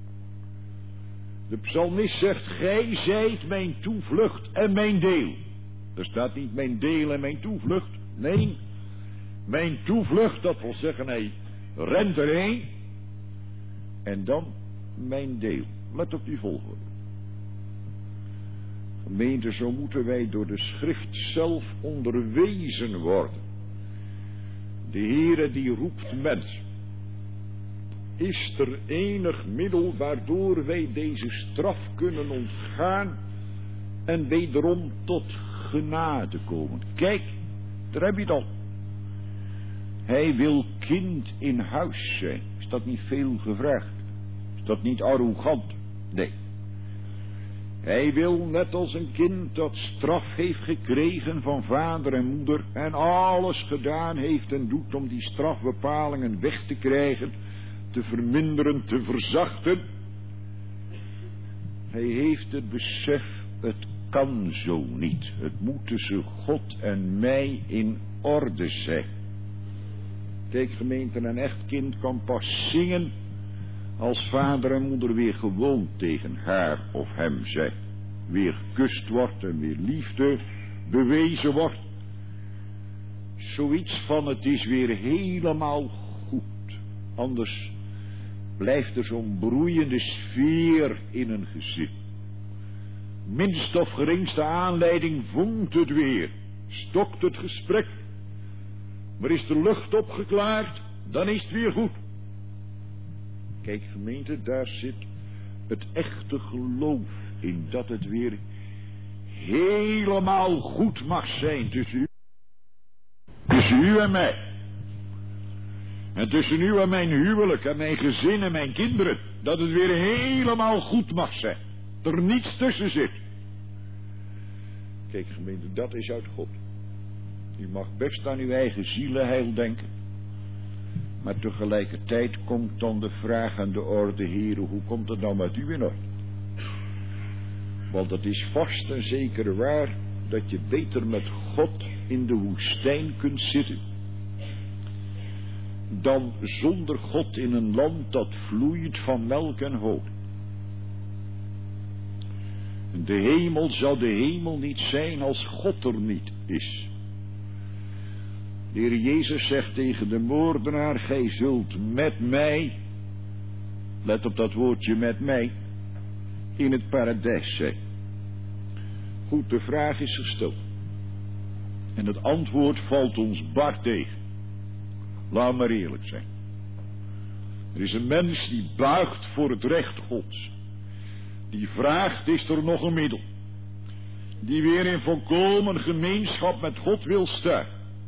De psalmist zegt, gij zijt mijn toevlucht en mijn deel. Er staat niet mijn deel en mijn toevlucht. Nee, mijn toevlucht, dat wil zeggen, hij rent erheen. En dan mijn deel. Let op die volgorde. Gemeente, zo moeten wij door de schrift zelf onderwezen worden. De Heere die roept mens. Is er enig middel waardoor wij deze straf kunnen ontgaan en wederom tot genade komen? Kijk, daar heb je het al. Hij wil kind in huis zijn. Is dat niet veel gevraagd? Is dat niet arrogant? Nee. Hij wil net als een kind dat straf heeft gekregen van vader en moeder en alles gedaan heeft en doet om die strafbepalingen weg te krijgen, te verminderen, te verzachten. Hij heeft het besef, het kan zo niet. Het moet tussen God en mij in orde zijn. Kijk gemeente, een echt kind kan pas zingen als vader en moeder weer gewoon tegen haar of hem zijn. Weer gekust wordt en weer liefde bewezen wordt. Zoiets van het is weer helemaal goed. Anders blijft er zo'n broeiende sfeer in een gezin. Minst of geringste aanleiding vonkt het weer. Stokt het gesprek. Maar is de lucht opgeklaard, dan is het weer goed. Kijk gemeente, daar zit het echte geloof in dat het weer helemaal goed mag zijn tussen u en mij. En tussen u en mijn huwelijk en mijn gezin en mijn kinderen. Dat het weer helemaal goed mag zijn. Dat er niets tussen zit. Kijk gemeente, dat is uit God. U mag best aan uw eigen zielenheil denken. Maar tegelijkertijd komt dan de vraag aan de orde, Heere, hoe komt het nou met u in orde? Want het is vast en zeker waar dat je beter met God in de woestijn kunt zitten dan zonder God in een land dat vloeit van melk en honing. De hemel zou de hemel niet zijn als God er niet is. De Heer Jezus zegt tegen de moordenaar, gij zult met mij, let op dat woordje met mij, in het paradijs zijn. Goed, de vraag is gesteld. En het antwoord valt ons bar tegen. Laat maar eerlijk zijn. Er is een mens die buigt voor het recht Gods. Die vraagt, is er nog een middel? Die weer in volkomen gemeenschap met God wil staan.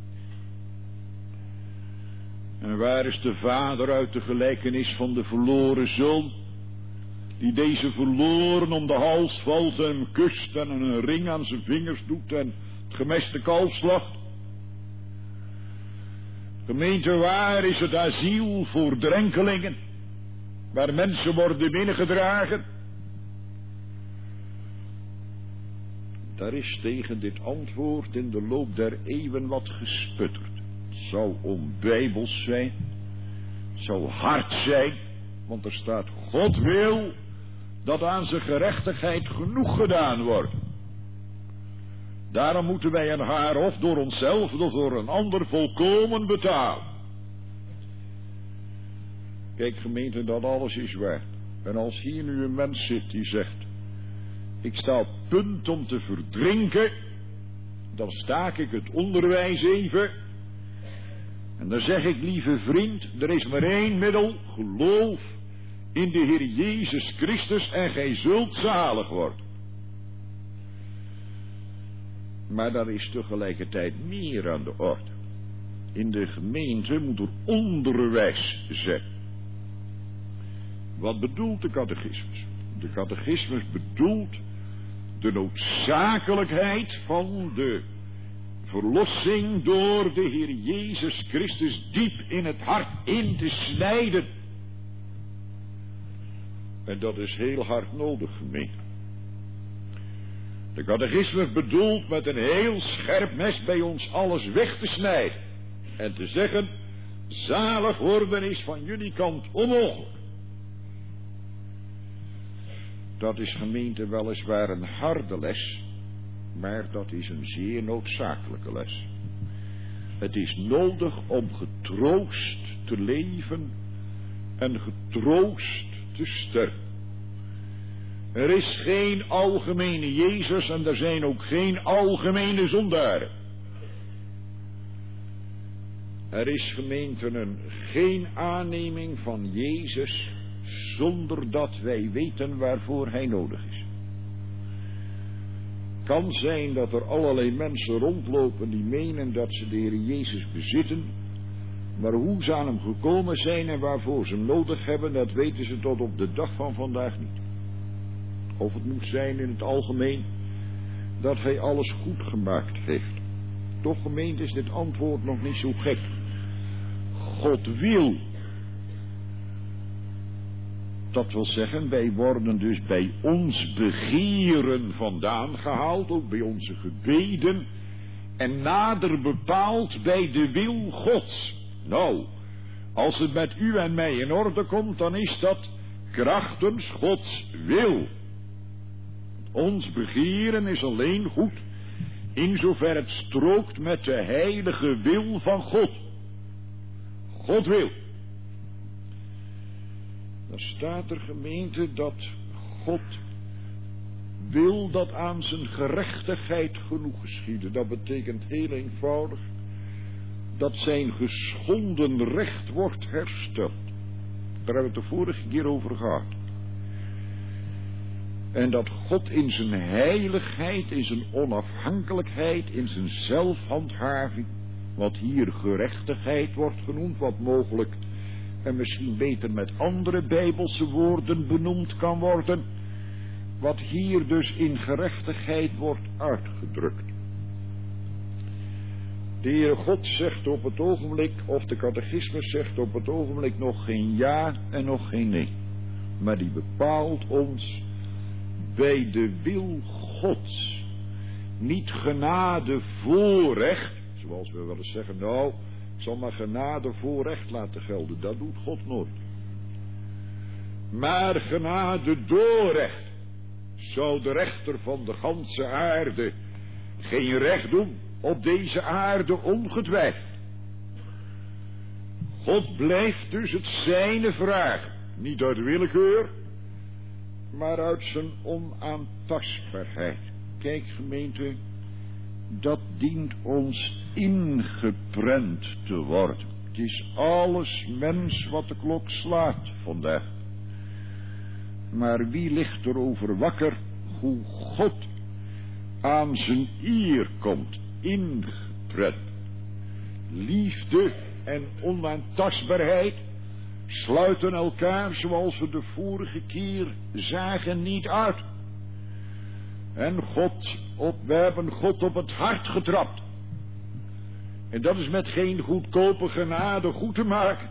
En waar is de vader uit de gelijkenis van de verloren zoon? Die deze verloren om de hals valt en hem kust en een ring aan zijn vingers doet en het gemeste kalf slacht. Gemeente, waar is het asiel voor drenkelingen? Waar mensen worden binnengedragen? Daar is tegen dit antwoord in de loop der eeuwen wat gesputterd. Het zou onbijbels zijn. Het zou hard zijn. Want er staat, God wil dat aan zijn gerechtigheid genoeg gedaan wordt. Daarom moeten wij aan haar of door onszelf of door een ander volkomen betalen. Kijk gemeente, dat alles is waar. En als hier nu een mens zit die zegt, ik sta op punt om te verdrinken, dan staak ik het onderwijs even. En dan zeg ik, lieve vriend, er is maar één middel, geloof in de Heer Jezus Christus en gij zult zalig worden. Maar daar is tegelijkertijd meer aan de orde. In de gemeente moet er onderwijs zijn. Wat bedoelt de catechismus? De catechismus bedoelt de noodzakelijkheid verlossing door de Heer Jezus Christus diep in het hart in te snijden. En dat is heel hard nodig, gemeente. De catechismus bedoelt met een heel scherp mes bij ons alles weg te snijden. En te zeggen, zalig worden is van jullie kant onmogelijk. Dat is, gemeente, weliswaar een harde les, maar dat is een zeer noodzakelijke les. Het is nodig om getroost te leven en getroost te sterven. Er is geen algemene Jezus en er zijn ook geen algemene zondaren. Er is, gemeente, geen aanneming van Jezus zonder dat wij weten waarvoor hij nodig is. Kan zijn dat er allerlei mensen rondlopen die menen dat ze de Heer Jezus bezitten, maar hoe ze aan hem gekomen zijn en waarvoor ze hem nodig hebben, dat weten ze tot op de dag van vandaag niet. Of het moet zijn in het algemeen dat hij alles goed gemaakt heeft. Toch, gemeente, is dit antwoord nog niet zo gek. God wil. Dat wil zeggen, wij worden dus bij ons begeren vandaan gehaald, ook bij onze gebeden, en nader bepaald bij de wil Gods. Nou, als het met u en mij in orde komt, dan is dat krachtens Gods wil. Ons begeren is alleen goed, in zover het strookt met de heilige wil van God. God wil. Dan staat er, gemeente, dat God wil dat aan zijn gerechtigheid genoeg geschieden. Dat betekent heel eenvoudig dat zijn geschonden recht wordt hersteld. Daar hebben we het de vorige keer over gehad. En dat God in zijn heiligheid, in zijn onafhankelijkheid, in zijn zelfhandhaving, wat hier gerechtigheid wordt genoemd, wat mogelijk en misschien beter met andere bijbelse woorden benoemd kan worden, wat hier dus in gerechtigheid wordt uitgedrukt. De Heere God zegt op het ogenblik, of de catechismus zegt op het ogenblik nog geen ja en nog geen nee. Maar die bepaalt ons bij de wil Gods. Niet genade voorrecht, zoals we wel eens zeggen, nou, ik zal maar genade voorrecht laten gelden. Dat doet God nooit. Maar genade doorrecht. Zou de rechter van de ganse aarde geen recht doen op deze aarde, ongetwijfeld. God blijft dus het zijne vragen. Niet uit willekeur, maar uit zijn onaantastbaarheid. Kijk, gemeente, dat dient ons ingeprent te worden. Het is alles mens wat de klok slaat vandaag. Maar wie ligt erover wakker hoe God aan zijn eer komt, ingeprent. Liefde en onaantastbaarheid sluiten elkaar, zoals we de vorige keer zagen, niet uit. En we hebben God op het hart getrapt. En dat is met geen goedkope genade goed te maken.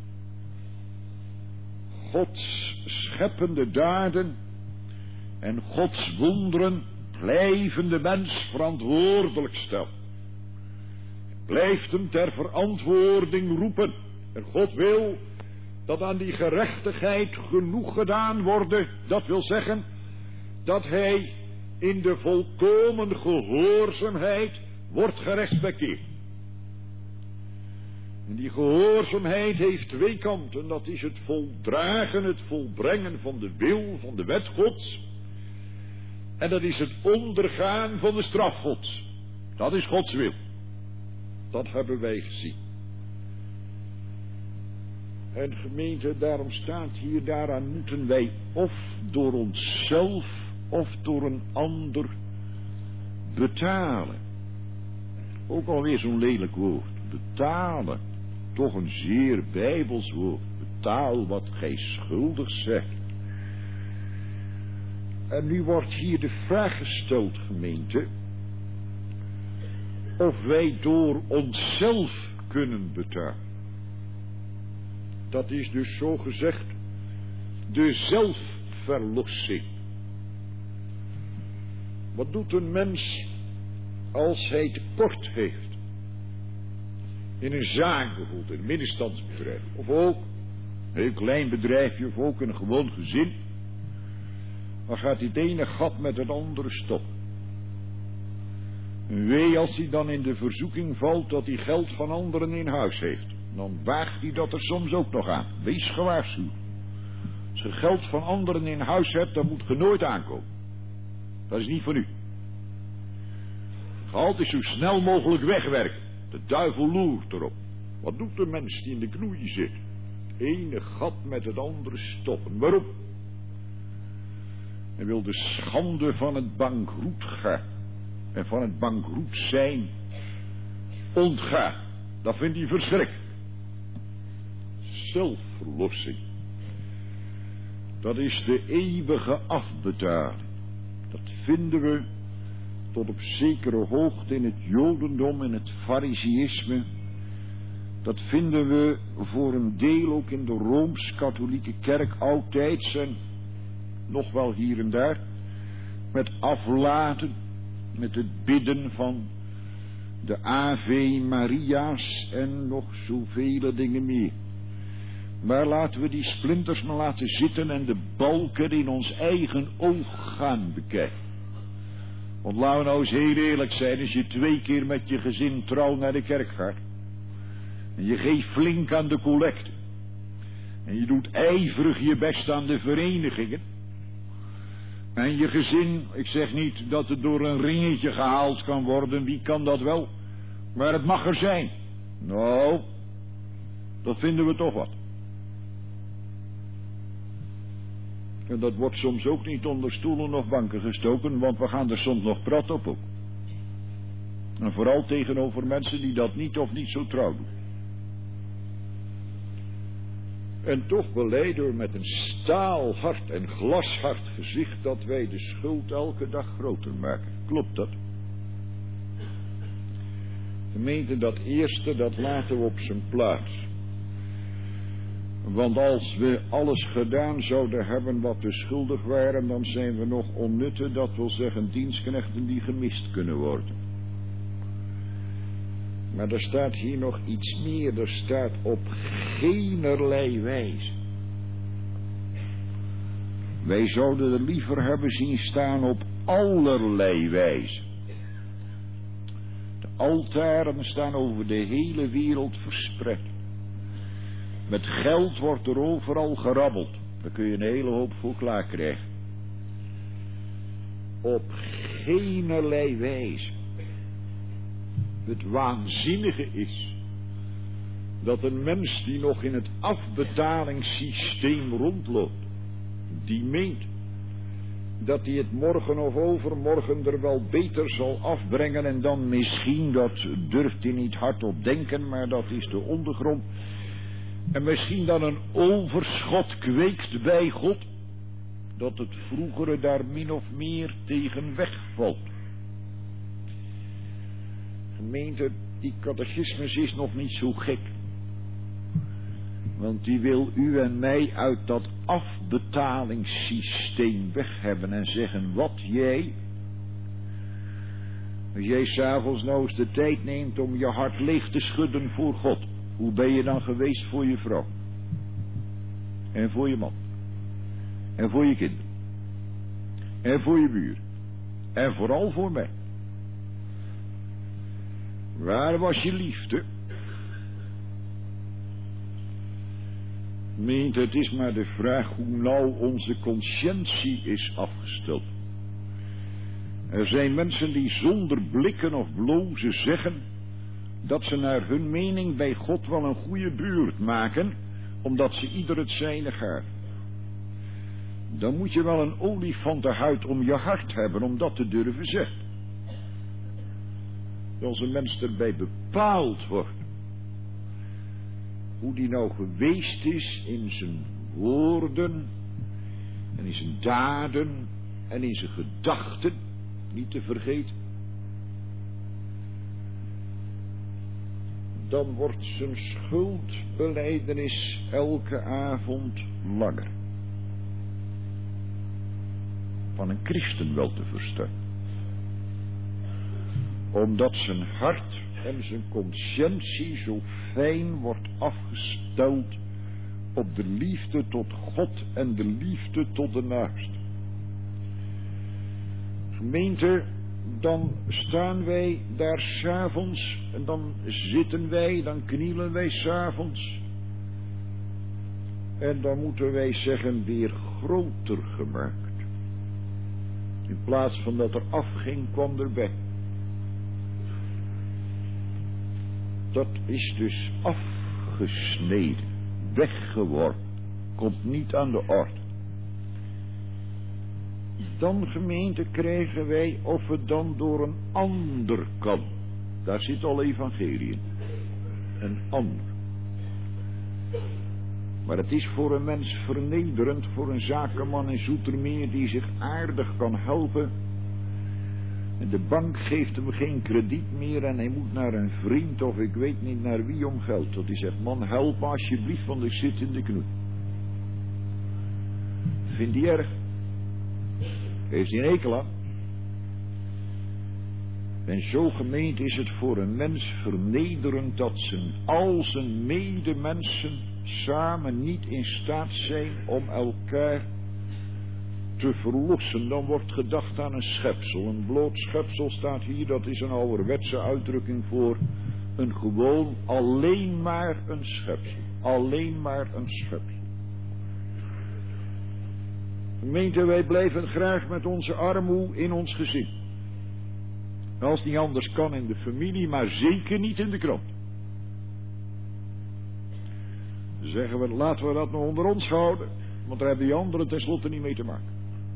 Gods scheppende daden en Gods wonderen blijven de mens verantwoordelijk stellen. Blijft hem ter verantwoording roepen. En God wil dat aan die gerechtigheid genoeg gedaan worden. Dat wil zeggen dat hij in de volkomen gehoorzaamheid wordt gerespecteerd. En die gehoorzaamheid heeft twee kanten. Dat is het voldragen, het volbrengen van de wil, van de wet Gods. En dat is het ondergaan van de straf Gods. Dat is Gods wil. Dat hebben wij gezien. En gemeente, daarom staat hier, daaraan moeten wij of door onszelf of door een ander betalen. Ook alweer zo'n lelijk woord. Betalen. Toch een zeer bijbels woord. Betaal wat gij schuldig zegt. En nu wordt hier de vraag gesteld, gemeente. of wij door onszelf kunnen betalen. Dat is dus zo gezegd de zelfverlossing. Wat doet een mens als hij tekort heeft? In een zaak bijvoorbeeld, in een middenstandsbedrijf. Of ook een heel klein bedrijfje, of ook een gewoon gezin. Dan gaat hij het ene gat met het andere stoppen. En wee als hij dan in de verzoeking valt dat hij geld van anderen in huis heeft. Dan waagt hij dat er soms ook nog aan. Wees gewaarschuwd. Als je geld van anderen in huis hebt, dan moet je nooit aankomen. Dat is niet voor u. Ga altijd zo snel mogelijk wegwerken. De duivel loert erop. Wat doet de mens die in de knoei zit? Ene gat met het andere stoppen. Waarom? Hij wil de schande van het bankroet gaan. En van het bankroet zijn ontgaan. Dat vindt hij verschrikkelijk. Zelfverlossing. Dat is de eeuwige afbetaling. Dat vinden we tot op zekere hoogte in het Jodendom en het Farizeïsme. Dat vinden we voor een deel ook in de Rooms-Katholieke Kerk oudtijds en nog wel hier en daar. Met aflaten, met het bidden van de Ave Maria's en nog zoveel dingen meer. Maar laten we die splinters maar laten zitten en de balken in ons eigen oog gaan bekijken. Want laten we nou eens heel eerlijk zijn, als je 2 keer met je gezin trouw naar de kerk gaat. En je geeft flink aan de collecte. En je doet ijverig je best aan de verenigingen. En je gezin, ik zeg niet dat het door een ringetje gehaald kan worden, wie kan dat wel? Maar het mag er zijn. Nou, dat vinden we toch wat. En dat wordt soms ook niet onder stoelen of banken gestoken, want we gaan er soms nog prat op ook. En vooral tegenover mensen die dat niet of niet zo trouw doen. En toch belijden we met een staalhard en glashard gezicht dat wij de schuld elke dag groter maken. Klopt dat? Gemeente, dat eerste, dat laten we op zijn plaats. Want als we alles gedaan zouden hebben wat we schuldig waren, dan zijn we nog onnutte, dat wil zeggen dienstknechten die gemist kunnen worden. Maar er staat hier nog iets meer, er staat op geenerlei wijze. Wij zouden er liever hebben zien staan op allerlei wijze. De altaren staan over de hele wereld verspreid. Met geld wordt er overal gerabbeld. Daar kun je een hele hoop voor klaar krijgen. Op geenerlei wijze. Het waanzinnige is dat een mens die nog in het afbetalingssysteem rondloopt, die meent dat hij het morgen of overmorgen er wel beter zal afbrengen en dan misschien, dat durft hij niet hardop denken, maar dat is de ondergrond, en misschien dan een overschot kweekt bij God, dat het vroegere daar min of meer tegen wegvalt. Gemeente, die catechismus is nog niet zo gek. Want die wil u en mij uit dat afbetalingssysteem weg hebben en zeggen, wat jij, als jij s'avonds nou eens de tijd neemt om je hart leeg te schudden voor God, hoe ben je dan geweest voor je vrouw? En voor je man? En voor je kinderen? En voor je buren? En vooral voor mij? Waar was je liefde? Meent, het is maar de vraag hoe nou onze conscientie is afgesteld. Er zijn mensen die zonder blikken of blozen zeggen dat ze naar hun mening bij God wel een goede buurt maken, omdat ze ieder het zijne gaat. Dan moet je wel een olifantenhuid om je hart hebben om dat te durven zeggen. Als een mens erbij bepaald wordt hoe die nou geweest is in zijn woorden en in zijn daden en in zijn gedachten, niet te vergeten. dan wordt zijn schuldbelijdenis elke avond langer. Van een christen wel te verstaan. Omdat zijn hart en zijn conscientie zo fijn wordt afgesteld op de liefde tot God en de liefde tot de naaste. Gemeente, dan staan wij daar 's avonds en dan zitten wij, dan knielen wij 's avonds. En dan moeten wij zeggen, weer groter gemaakt. In plaats van dat er afging, kwam erbij. Dat is dus afgesneden, weggeworpen, komt niet aan de orde. Dan, gemeente, krijgen wij of het dan door een ander kan. Daar zit al evangelie in. Een ander. Maar het is voor een mens vernederend, voor een zakenman in Zoetermeer die zich aardig kan helpen. En de bank geeft hem geen krediet meer en hij moet naar een vriend of ik weet niet naar wie om geld. Dat hij zegt, man, help me alsjeblieft, want ik zit in de knoet. Vindt hij erg? Heeft hij een hekel aan? En zo, gemeente, is het voor een mens vernederend dat al zijn medemensen samen niet in staat zijn om elkaar te verlossen. Dan wordt gedacht aan een schepsel. Een bloot schepsel staat hier, dat is een ouderwetse uitdrukking voor een gewoon alleen maar een schepsel. Alleen maar een schepsel. Gemeente, wij blijven graag met onze armoe in ons gezin. Als niet anders kan in de familie, maar zeker niet in de krant. Dan zeggen we, laten we dat nou onder ons houden, want daar hebben die anderen tenslotte niet mee te maken.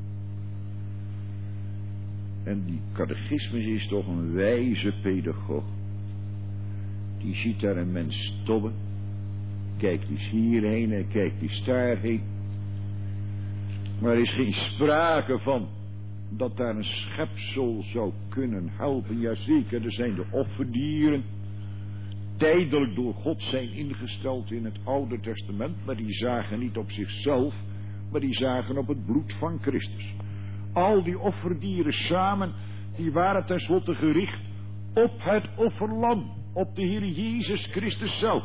En die catechismus is toch een wijze pedagoog. Die ziet daar een mens tobben. Kijkt eens hierheen en kijkt eens daarheen. Maar er is geen sprake van dat daar een schepsel zou kunnen helpen. Jazeker, er zijn de offerdieren. Tijdelijk door God zijn ingesteld in het Oude Testament. Maar die zagen niet op zichzelf. Maar die zagen op het bloed van Christus. Al die offerdieren samen, die waren tenslotte gericht op het offerlam. Op de Heer Jezus Christus zelf.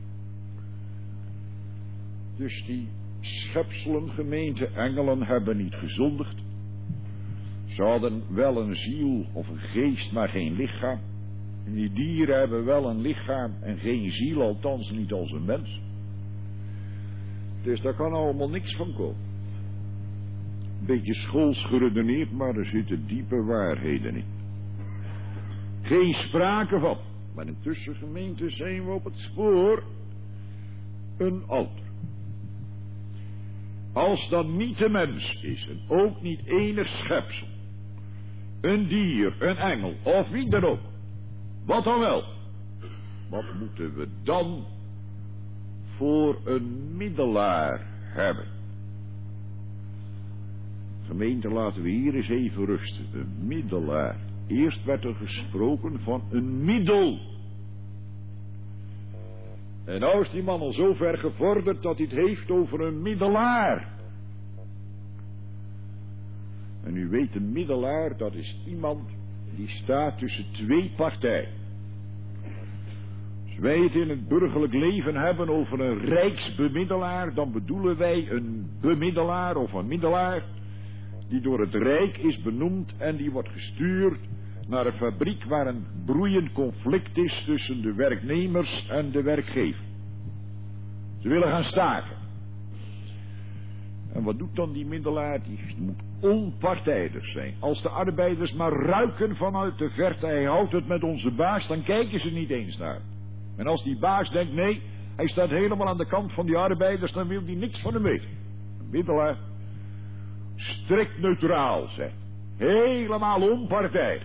Dus die schepselen, gemeente, engelen hebben niet gezondigd. Ze hadden wel een ziel of een geest, maar geen lichaam. En die dieren hebben wel een lichaam en geen ziel, althans niet als een mens. Dus daar kan allemaal niks van komen. Beetje schools geredeneerd, maar er zitten diepe waarheden in. Geen sprake van. Maar intussen, gemeente, zijn we op het spoor. Een ander. Als dat niet een mens is en ook niet enig schepsel, een dier, een engel of wie dan ook, wat dan wel, wat moeten we dan voor een middelaar hebben? Gemeente, laten we hier eens even rusten. Een middelaar. Eerst werd er gesproken van een middel. En nou is die man al zo ver gevorderd dat hij het heeft over een middelaar. En u weet, een middelaar, dat is iemand die staat tussen twee partijen. Als wij het in het burgerlijk leven hebben over een rijksbemiddelaar, dan bedoelen wij een bemiddelaar of een middelaar die door het Rijk is benoemd en die wordt gestuurd naar een fabriek waar een broeiend conflict is tussen de werknemers en de werkgever. Ze willen gaan staken. En wat doet dan die middelaar? Die moet onpartijdig zijn. Als de arbeiders maar ruiken vanuit de verte, hij houdt het met onze baas, dan kijken ze niet eens naar. En als die baas denkt, nee, hij staat helemaal aan de kant van die arbeiders, dan wil die niks van hem weten. Een middelaar, strikt neutraal zijn. Helemaal onpartijdig.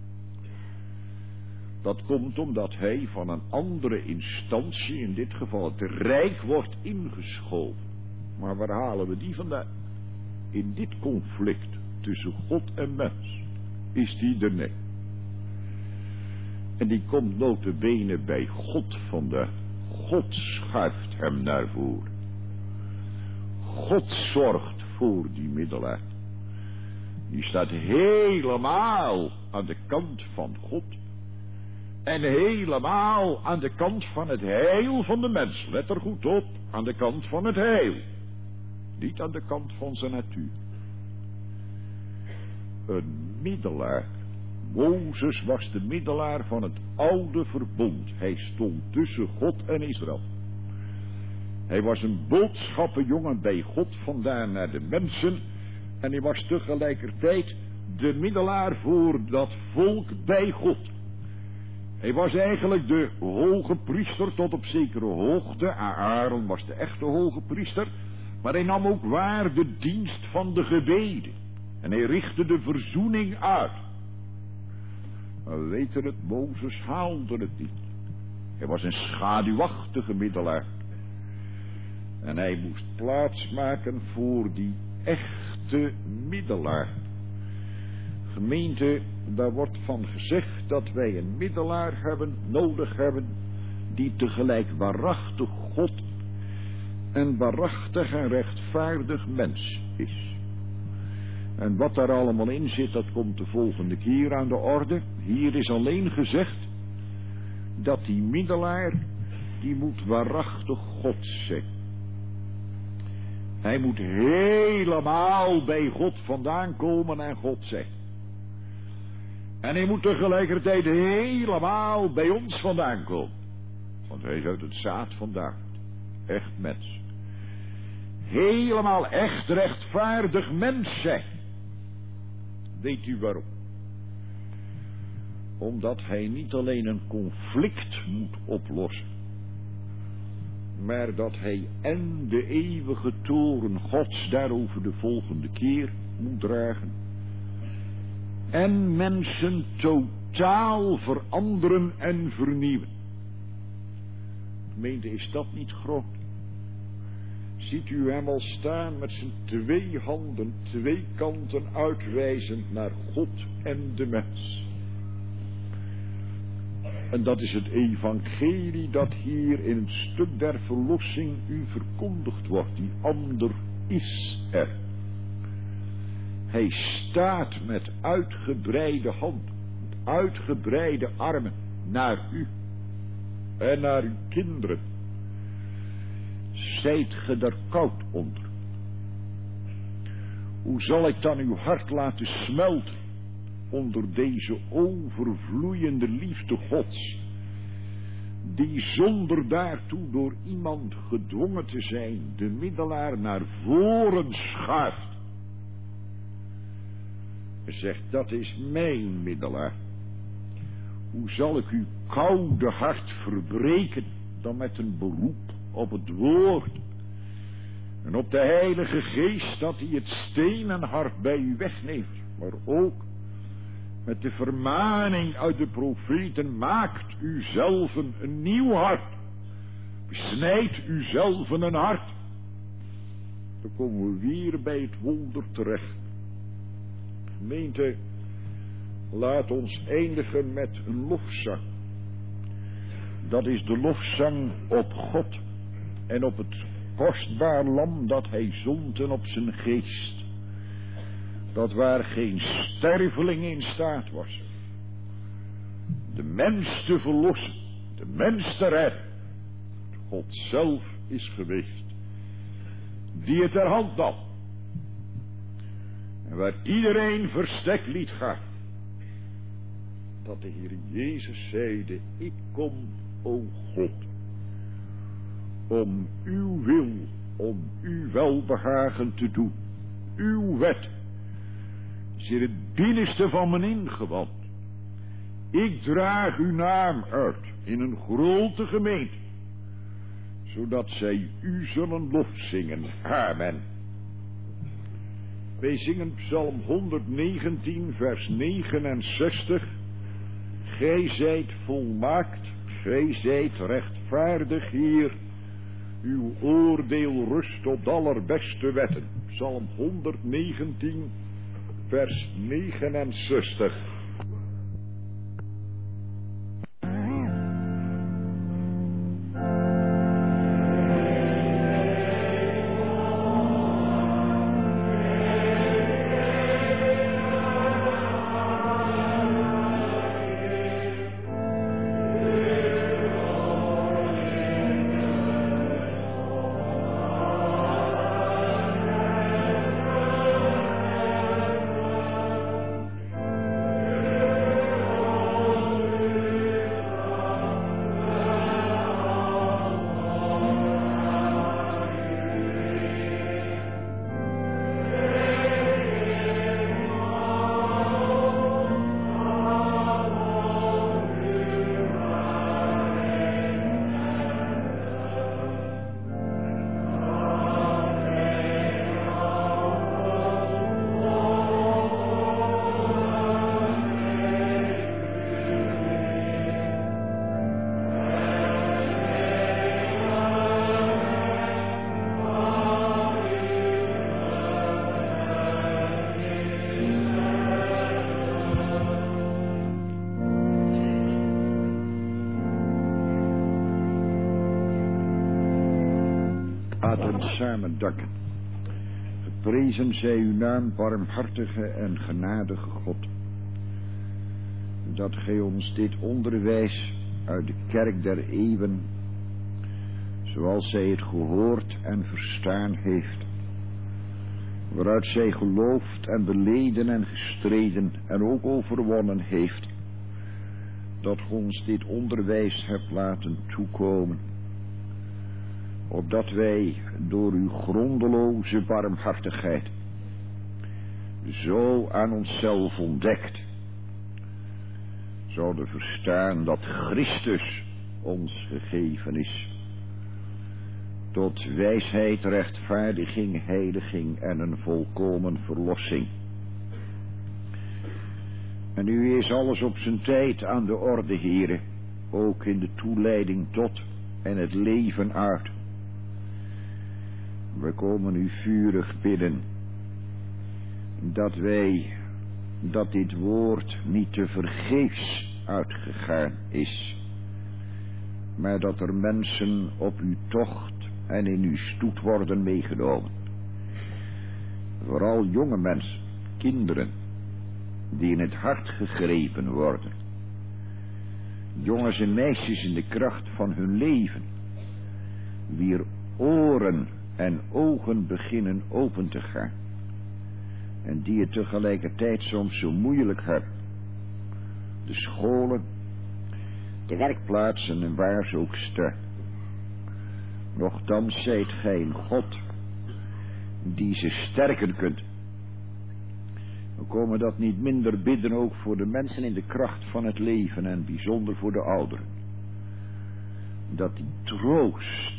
Dat komt omdat hij van een andere instantie, in dit geval het Rijk, wordt ingeschoven. Maar waar halen we die vandaan? In dit conflict tussen God en mens is die er niet. En die komt nota bene bij God vandaan. God schuift hem naar voren. God zorgt voor die middelaar. Die staat helemaal aan de kant van God. En helemaal aan de kant van het heil van de mens. Let er goed op, aan de kant van het heil. Niet aan de kant van zijn natuur. Een middelaar. Mozes was de middelaar van het oude verbond. Hij stond tussen God en Israël. Hij was een boodschappenjongen bij God vandaan naar de mensen. En hij was tegelijkertijd de middelaar voor dat volk bij God. Hij was eigenlijk de hoge priester tot op zekere hoogte. Aaron was de echte hoge priester. Maar hij nam ook waar de dienst van de gebeden. En hij richtte de verzoening uit. We weten het, Mozes haalde het niet. Hij was een schaduwachtige middelaar. En hij moest plaatsmaken voor die echte middelaar. Gemeente, daar wordt van gezegd dat wij een middelaar nodig hebben, die tegelijk waarachtig God en waarachtig en rechtvaardig mens is. En wat daar allemaal in zit, dat komt de volgende keer aan de orde. Hier is alleen gezegd dat die middelaar, die moet waarachtig God zijn. Hij moet helemaal bij God vandaan komen en God zijn. En hij moet tegelijkertijd helemaal bij ons vandaan komen. Want hij is uit het zaad van David. Echt mens. Helemaal echt rechtvaardig mens zijn. Weet u waarom? Omdat hij niet alleen een conflict moet oplossen. Maar dat hij en de eeuwige toorn Gods daarover de volgende keer moet dragen. En mensen totaal veranderen en vernieuwen. Gemeente, is dat niet groot? Ziet u hem al staan met zijn twee handen, twee kanten uitwijzend naar God en de mens. En dat is het evangelie dat hier in het stuk der verlossing u verkondigd wordt. Die ander is er. Hij staat met uitgebreide handen, met uitgebreide armen naar u en naar uw kinderen. Zijt ge er koud onder? Hoe zal ik dan uw hart laten smelten onder deze overvloeiende liefde Gods, die zonder daartoe door iemand gedwongen te zijn de middelaar naar voren schuift? Zegt, dat is mijn middelaar. Hoe zal ik uw koude hart verbreken dan met een beroep op het woord en op de Heilige Geest, dat hij het stenen hart bij u wegneemt, maar ook met de vermaning uit de profeten: maakt u zelf een nieuw hart, besnijd u zelf een hart. Dan komen we weer bij het wonder terecht. Gemeente, laat ons eindigen met een lofzang. Dat is de lofzang op God en op het kostbaar lam dat hij zond en op zijn geest. Dat waar geen sterveling in staat was de mens te verlossen, de mens te redden. God zelf is geweest die het ter hand nam. En waar iedereen verstek liet gaan. Dat de Heer Jezus zeide: ik kom, o God, om uw wil, om uw welbehagen te doen. Uw wet is in het binnenste van mijn ingewand. Ik draag uw naam uit in een grote gemeente, zodat zij u zullen lofzingen. Amen. Wij zingen Psalm 119 vers 69. Gij zijt volmaakt, gij zijt rechtvaardig, Heer. Uw oordeel rust op de allerbeste wetten. Psalm 119 vers 69. willen samen danken. Geprezen zij uw naam, barmhartige en genadige God. Dat gij ons dit onderwijs uit de kerk der eeuwen, zoals zij het gehoord en verstaan heeft, waaruit zij geloofd en beleden en gestreden en ook overwonnen heeft, dat gij ons dit onderwijs hebt laten toekomen, opdat wij door uw grondeloze barmhartigheid zo aan onszelf ontdekt zouden verstaan dat Christus ons gegeven is tot wijsheid, rechtvaardiging, heiliging en een volkomen verlossing. En nu is alles op zijn tijd aan de orde, heren, ook in de toeleiding tot en het leven uit. We komen u vurig bidden dat dit woord niet te vergeefs uitgegaan is, maar dat er mensen op uw tocht en in uw stoet worden meegenomen. Vooral jonge mensen, kinderen, die in het hart gegrepen worden. Jongens en meisjes in de kracht van hun leven, wier oren en ogen beginnen open te gaan. En die het tegelijkertijd soms zo moeilijk hebben. De scholen, de werkplaatsen en waar ze ook staan. Nochtans zijt gij een God die ze sterken kunt. We komen dat niet minder bidden ook voor de mensen in de kracht van het leven en bijzonder voor de ouderen. Dat die troost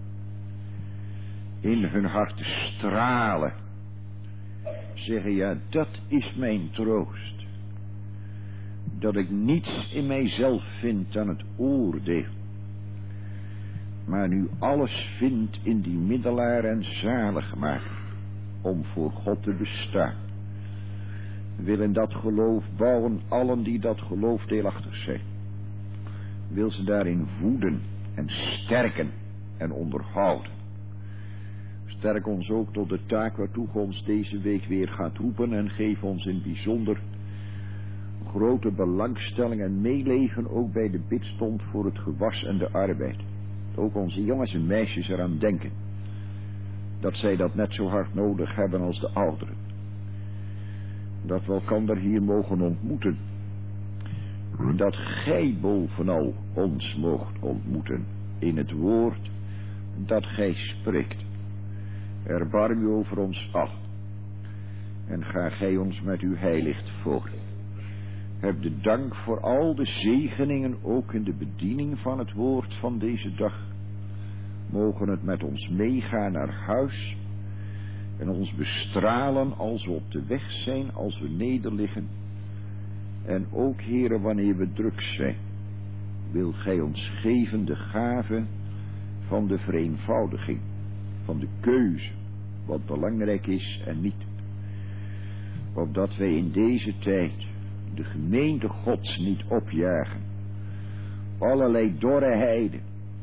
in hun hart stralen. Zeggen, ja, dat is mijn troost. Dat ik niets in mijzelf vind aan het oordeel. Maar nu alles vind in die middelaar en zaligmaker. Om voor God te bestaan. Willen dat geloof bouwen allen die dat geloof deelachtig zijn. Wil ze daarin voeden en sterken en onderhouden. Sterk ons ook tot de taak waartoe God ons deze week weer gaat roepen. En geef ons in bijzonder grote belangstelling en meeleven ook bij de bidstond voor het gewas en de arbeid. Ook onze jongens en meisjes eraan denken. Dat zij dat net zo hard nodig hebben als de ouderen. Dat we elkander hier mogen ontmoeten. Dat gij bovenal ons moogt ontmoeten in het woord dat gij spreekt. Erbarm u over ons allen. En ga gij ons met uw heilicht voor. Heb de dank voor al de zegeningen ook in de bediening van het woord van deze dag. Mogen het met ons meegaan naar huis. En ons bestralen als we op de weg zijn, als we nederliggen. En ook, heren, wanneer we druk zijn. Wil gij ons geven de gave van de vereenvoudiging. Van de keuze, wat belangrijk is en niet. Opdat wij in deze tijd de gemeente Gods niet opjagen. Allerlei dorre heiden.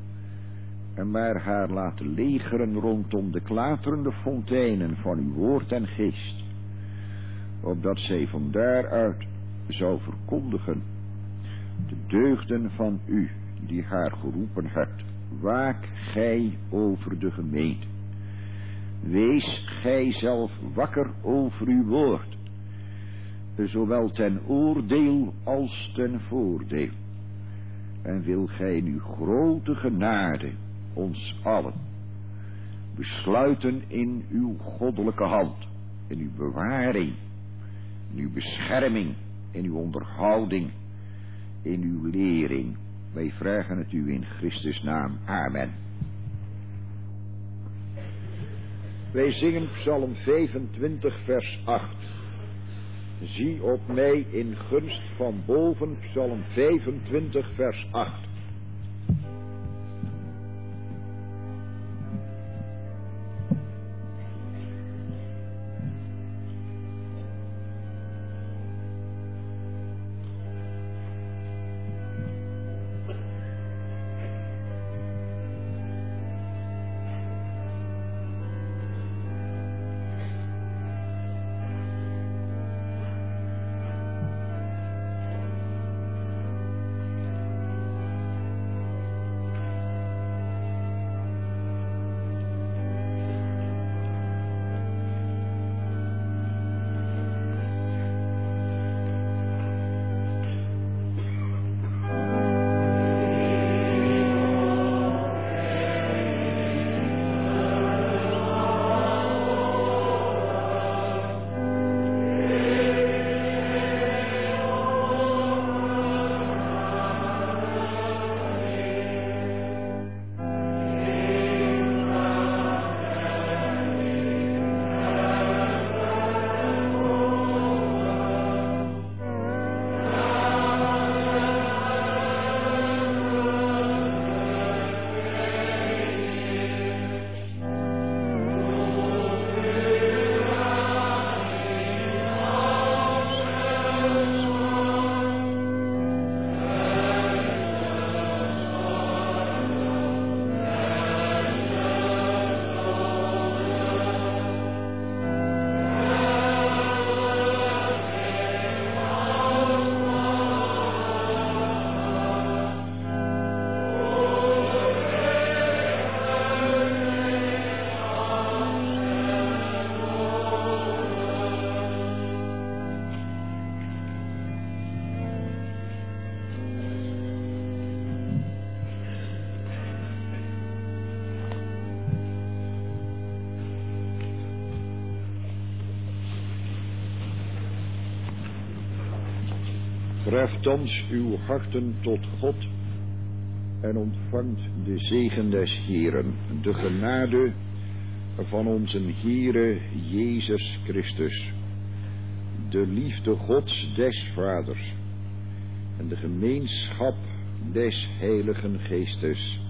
En maar haar laten legeren rondom de klaterende fonteinen van uw woord en geest. Opdat zij van daaruit zou verkondigen de deugden van u die haar geroepen hebt. Waak gij over de gemeente. Wees gij zelf wakker over uw woord. Zowel ten oordeel als ten voordeel. En wil gij in uw grote genade ons allen besluiten in uw goddelijke hand. In uw bewaring. In uw bescherming. In uw onderhouding. In uw lering. Wij vragen het u in Christus naam. Amen. Wij zingen Psalm 25 vers 8. Zie op mij in gunst van boven, Psalm 25 vers 8. Graaft thans uw harten tot God en ontvangt de zegen des Heeren, de genade van onze Heere Jezus Christus, de liefde Gods des Vaders en de gemeenschap des Heiligen Geestes,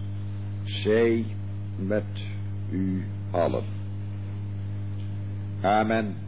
zij met u allen. Amen.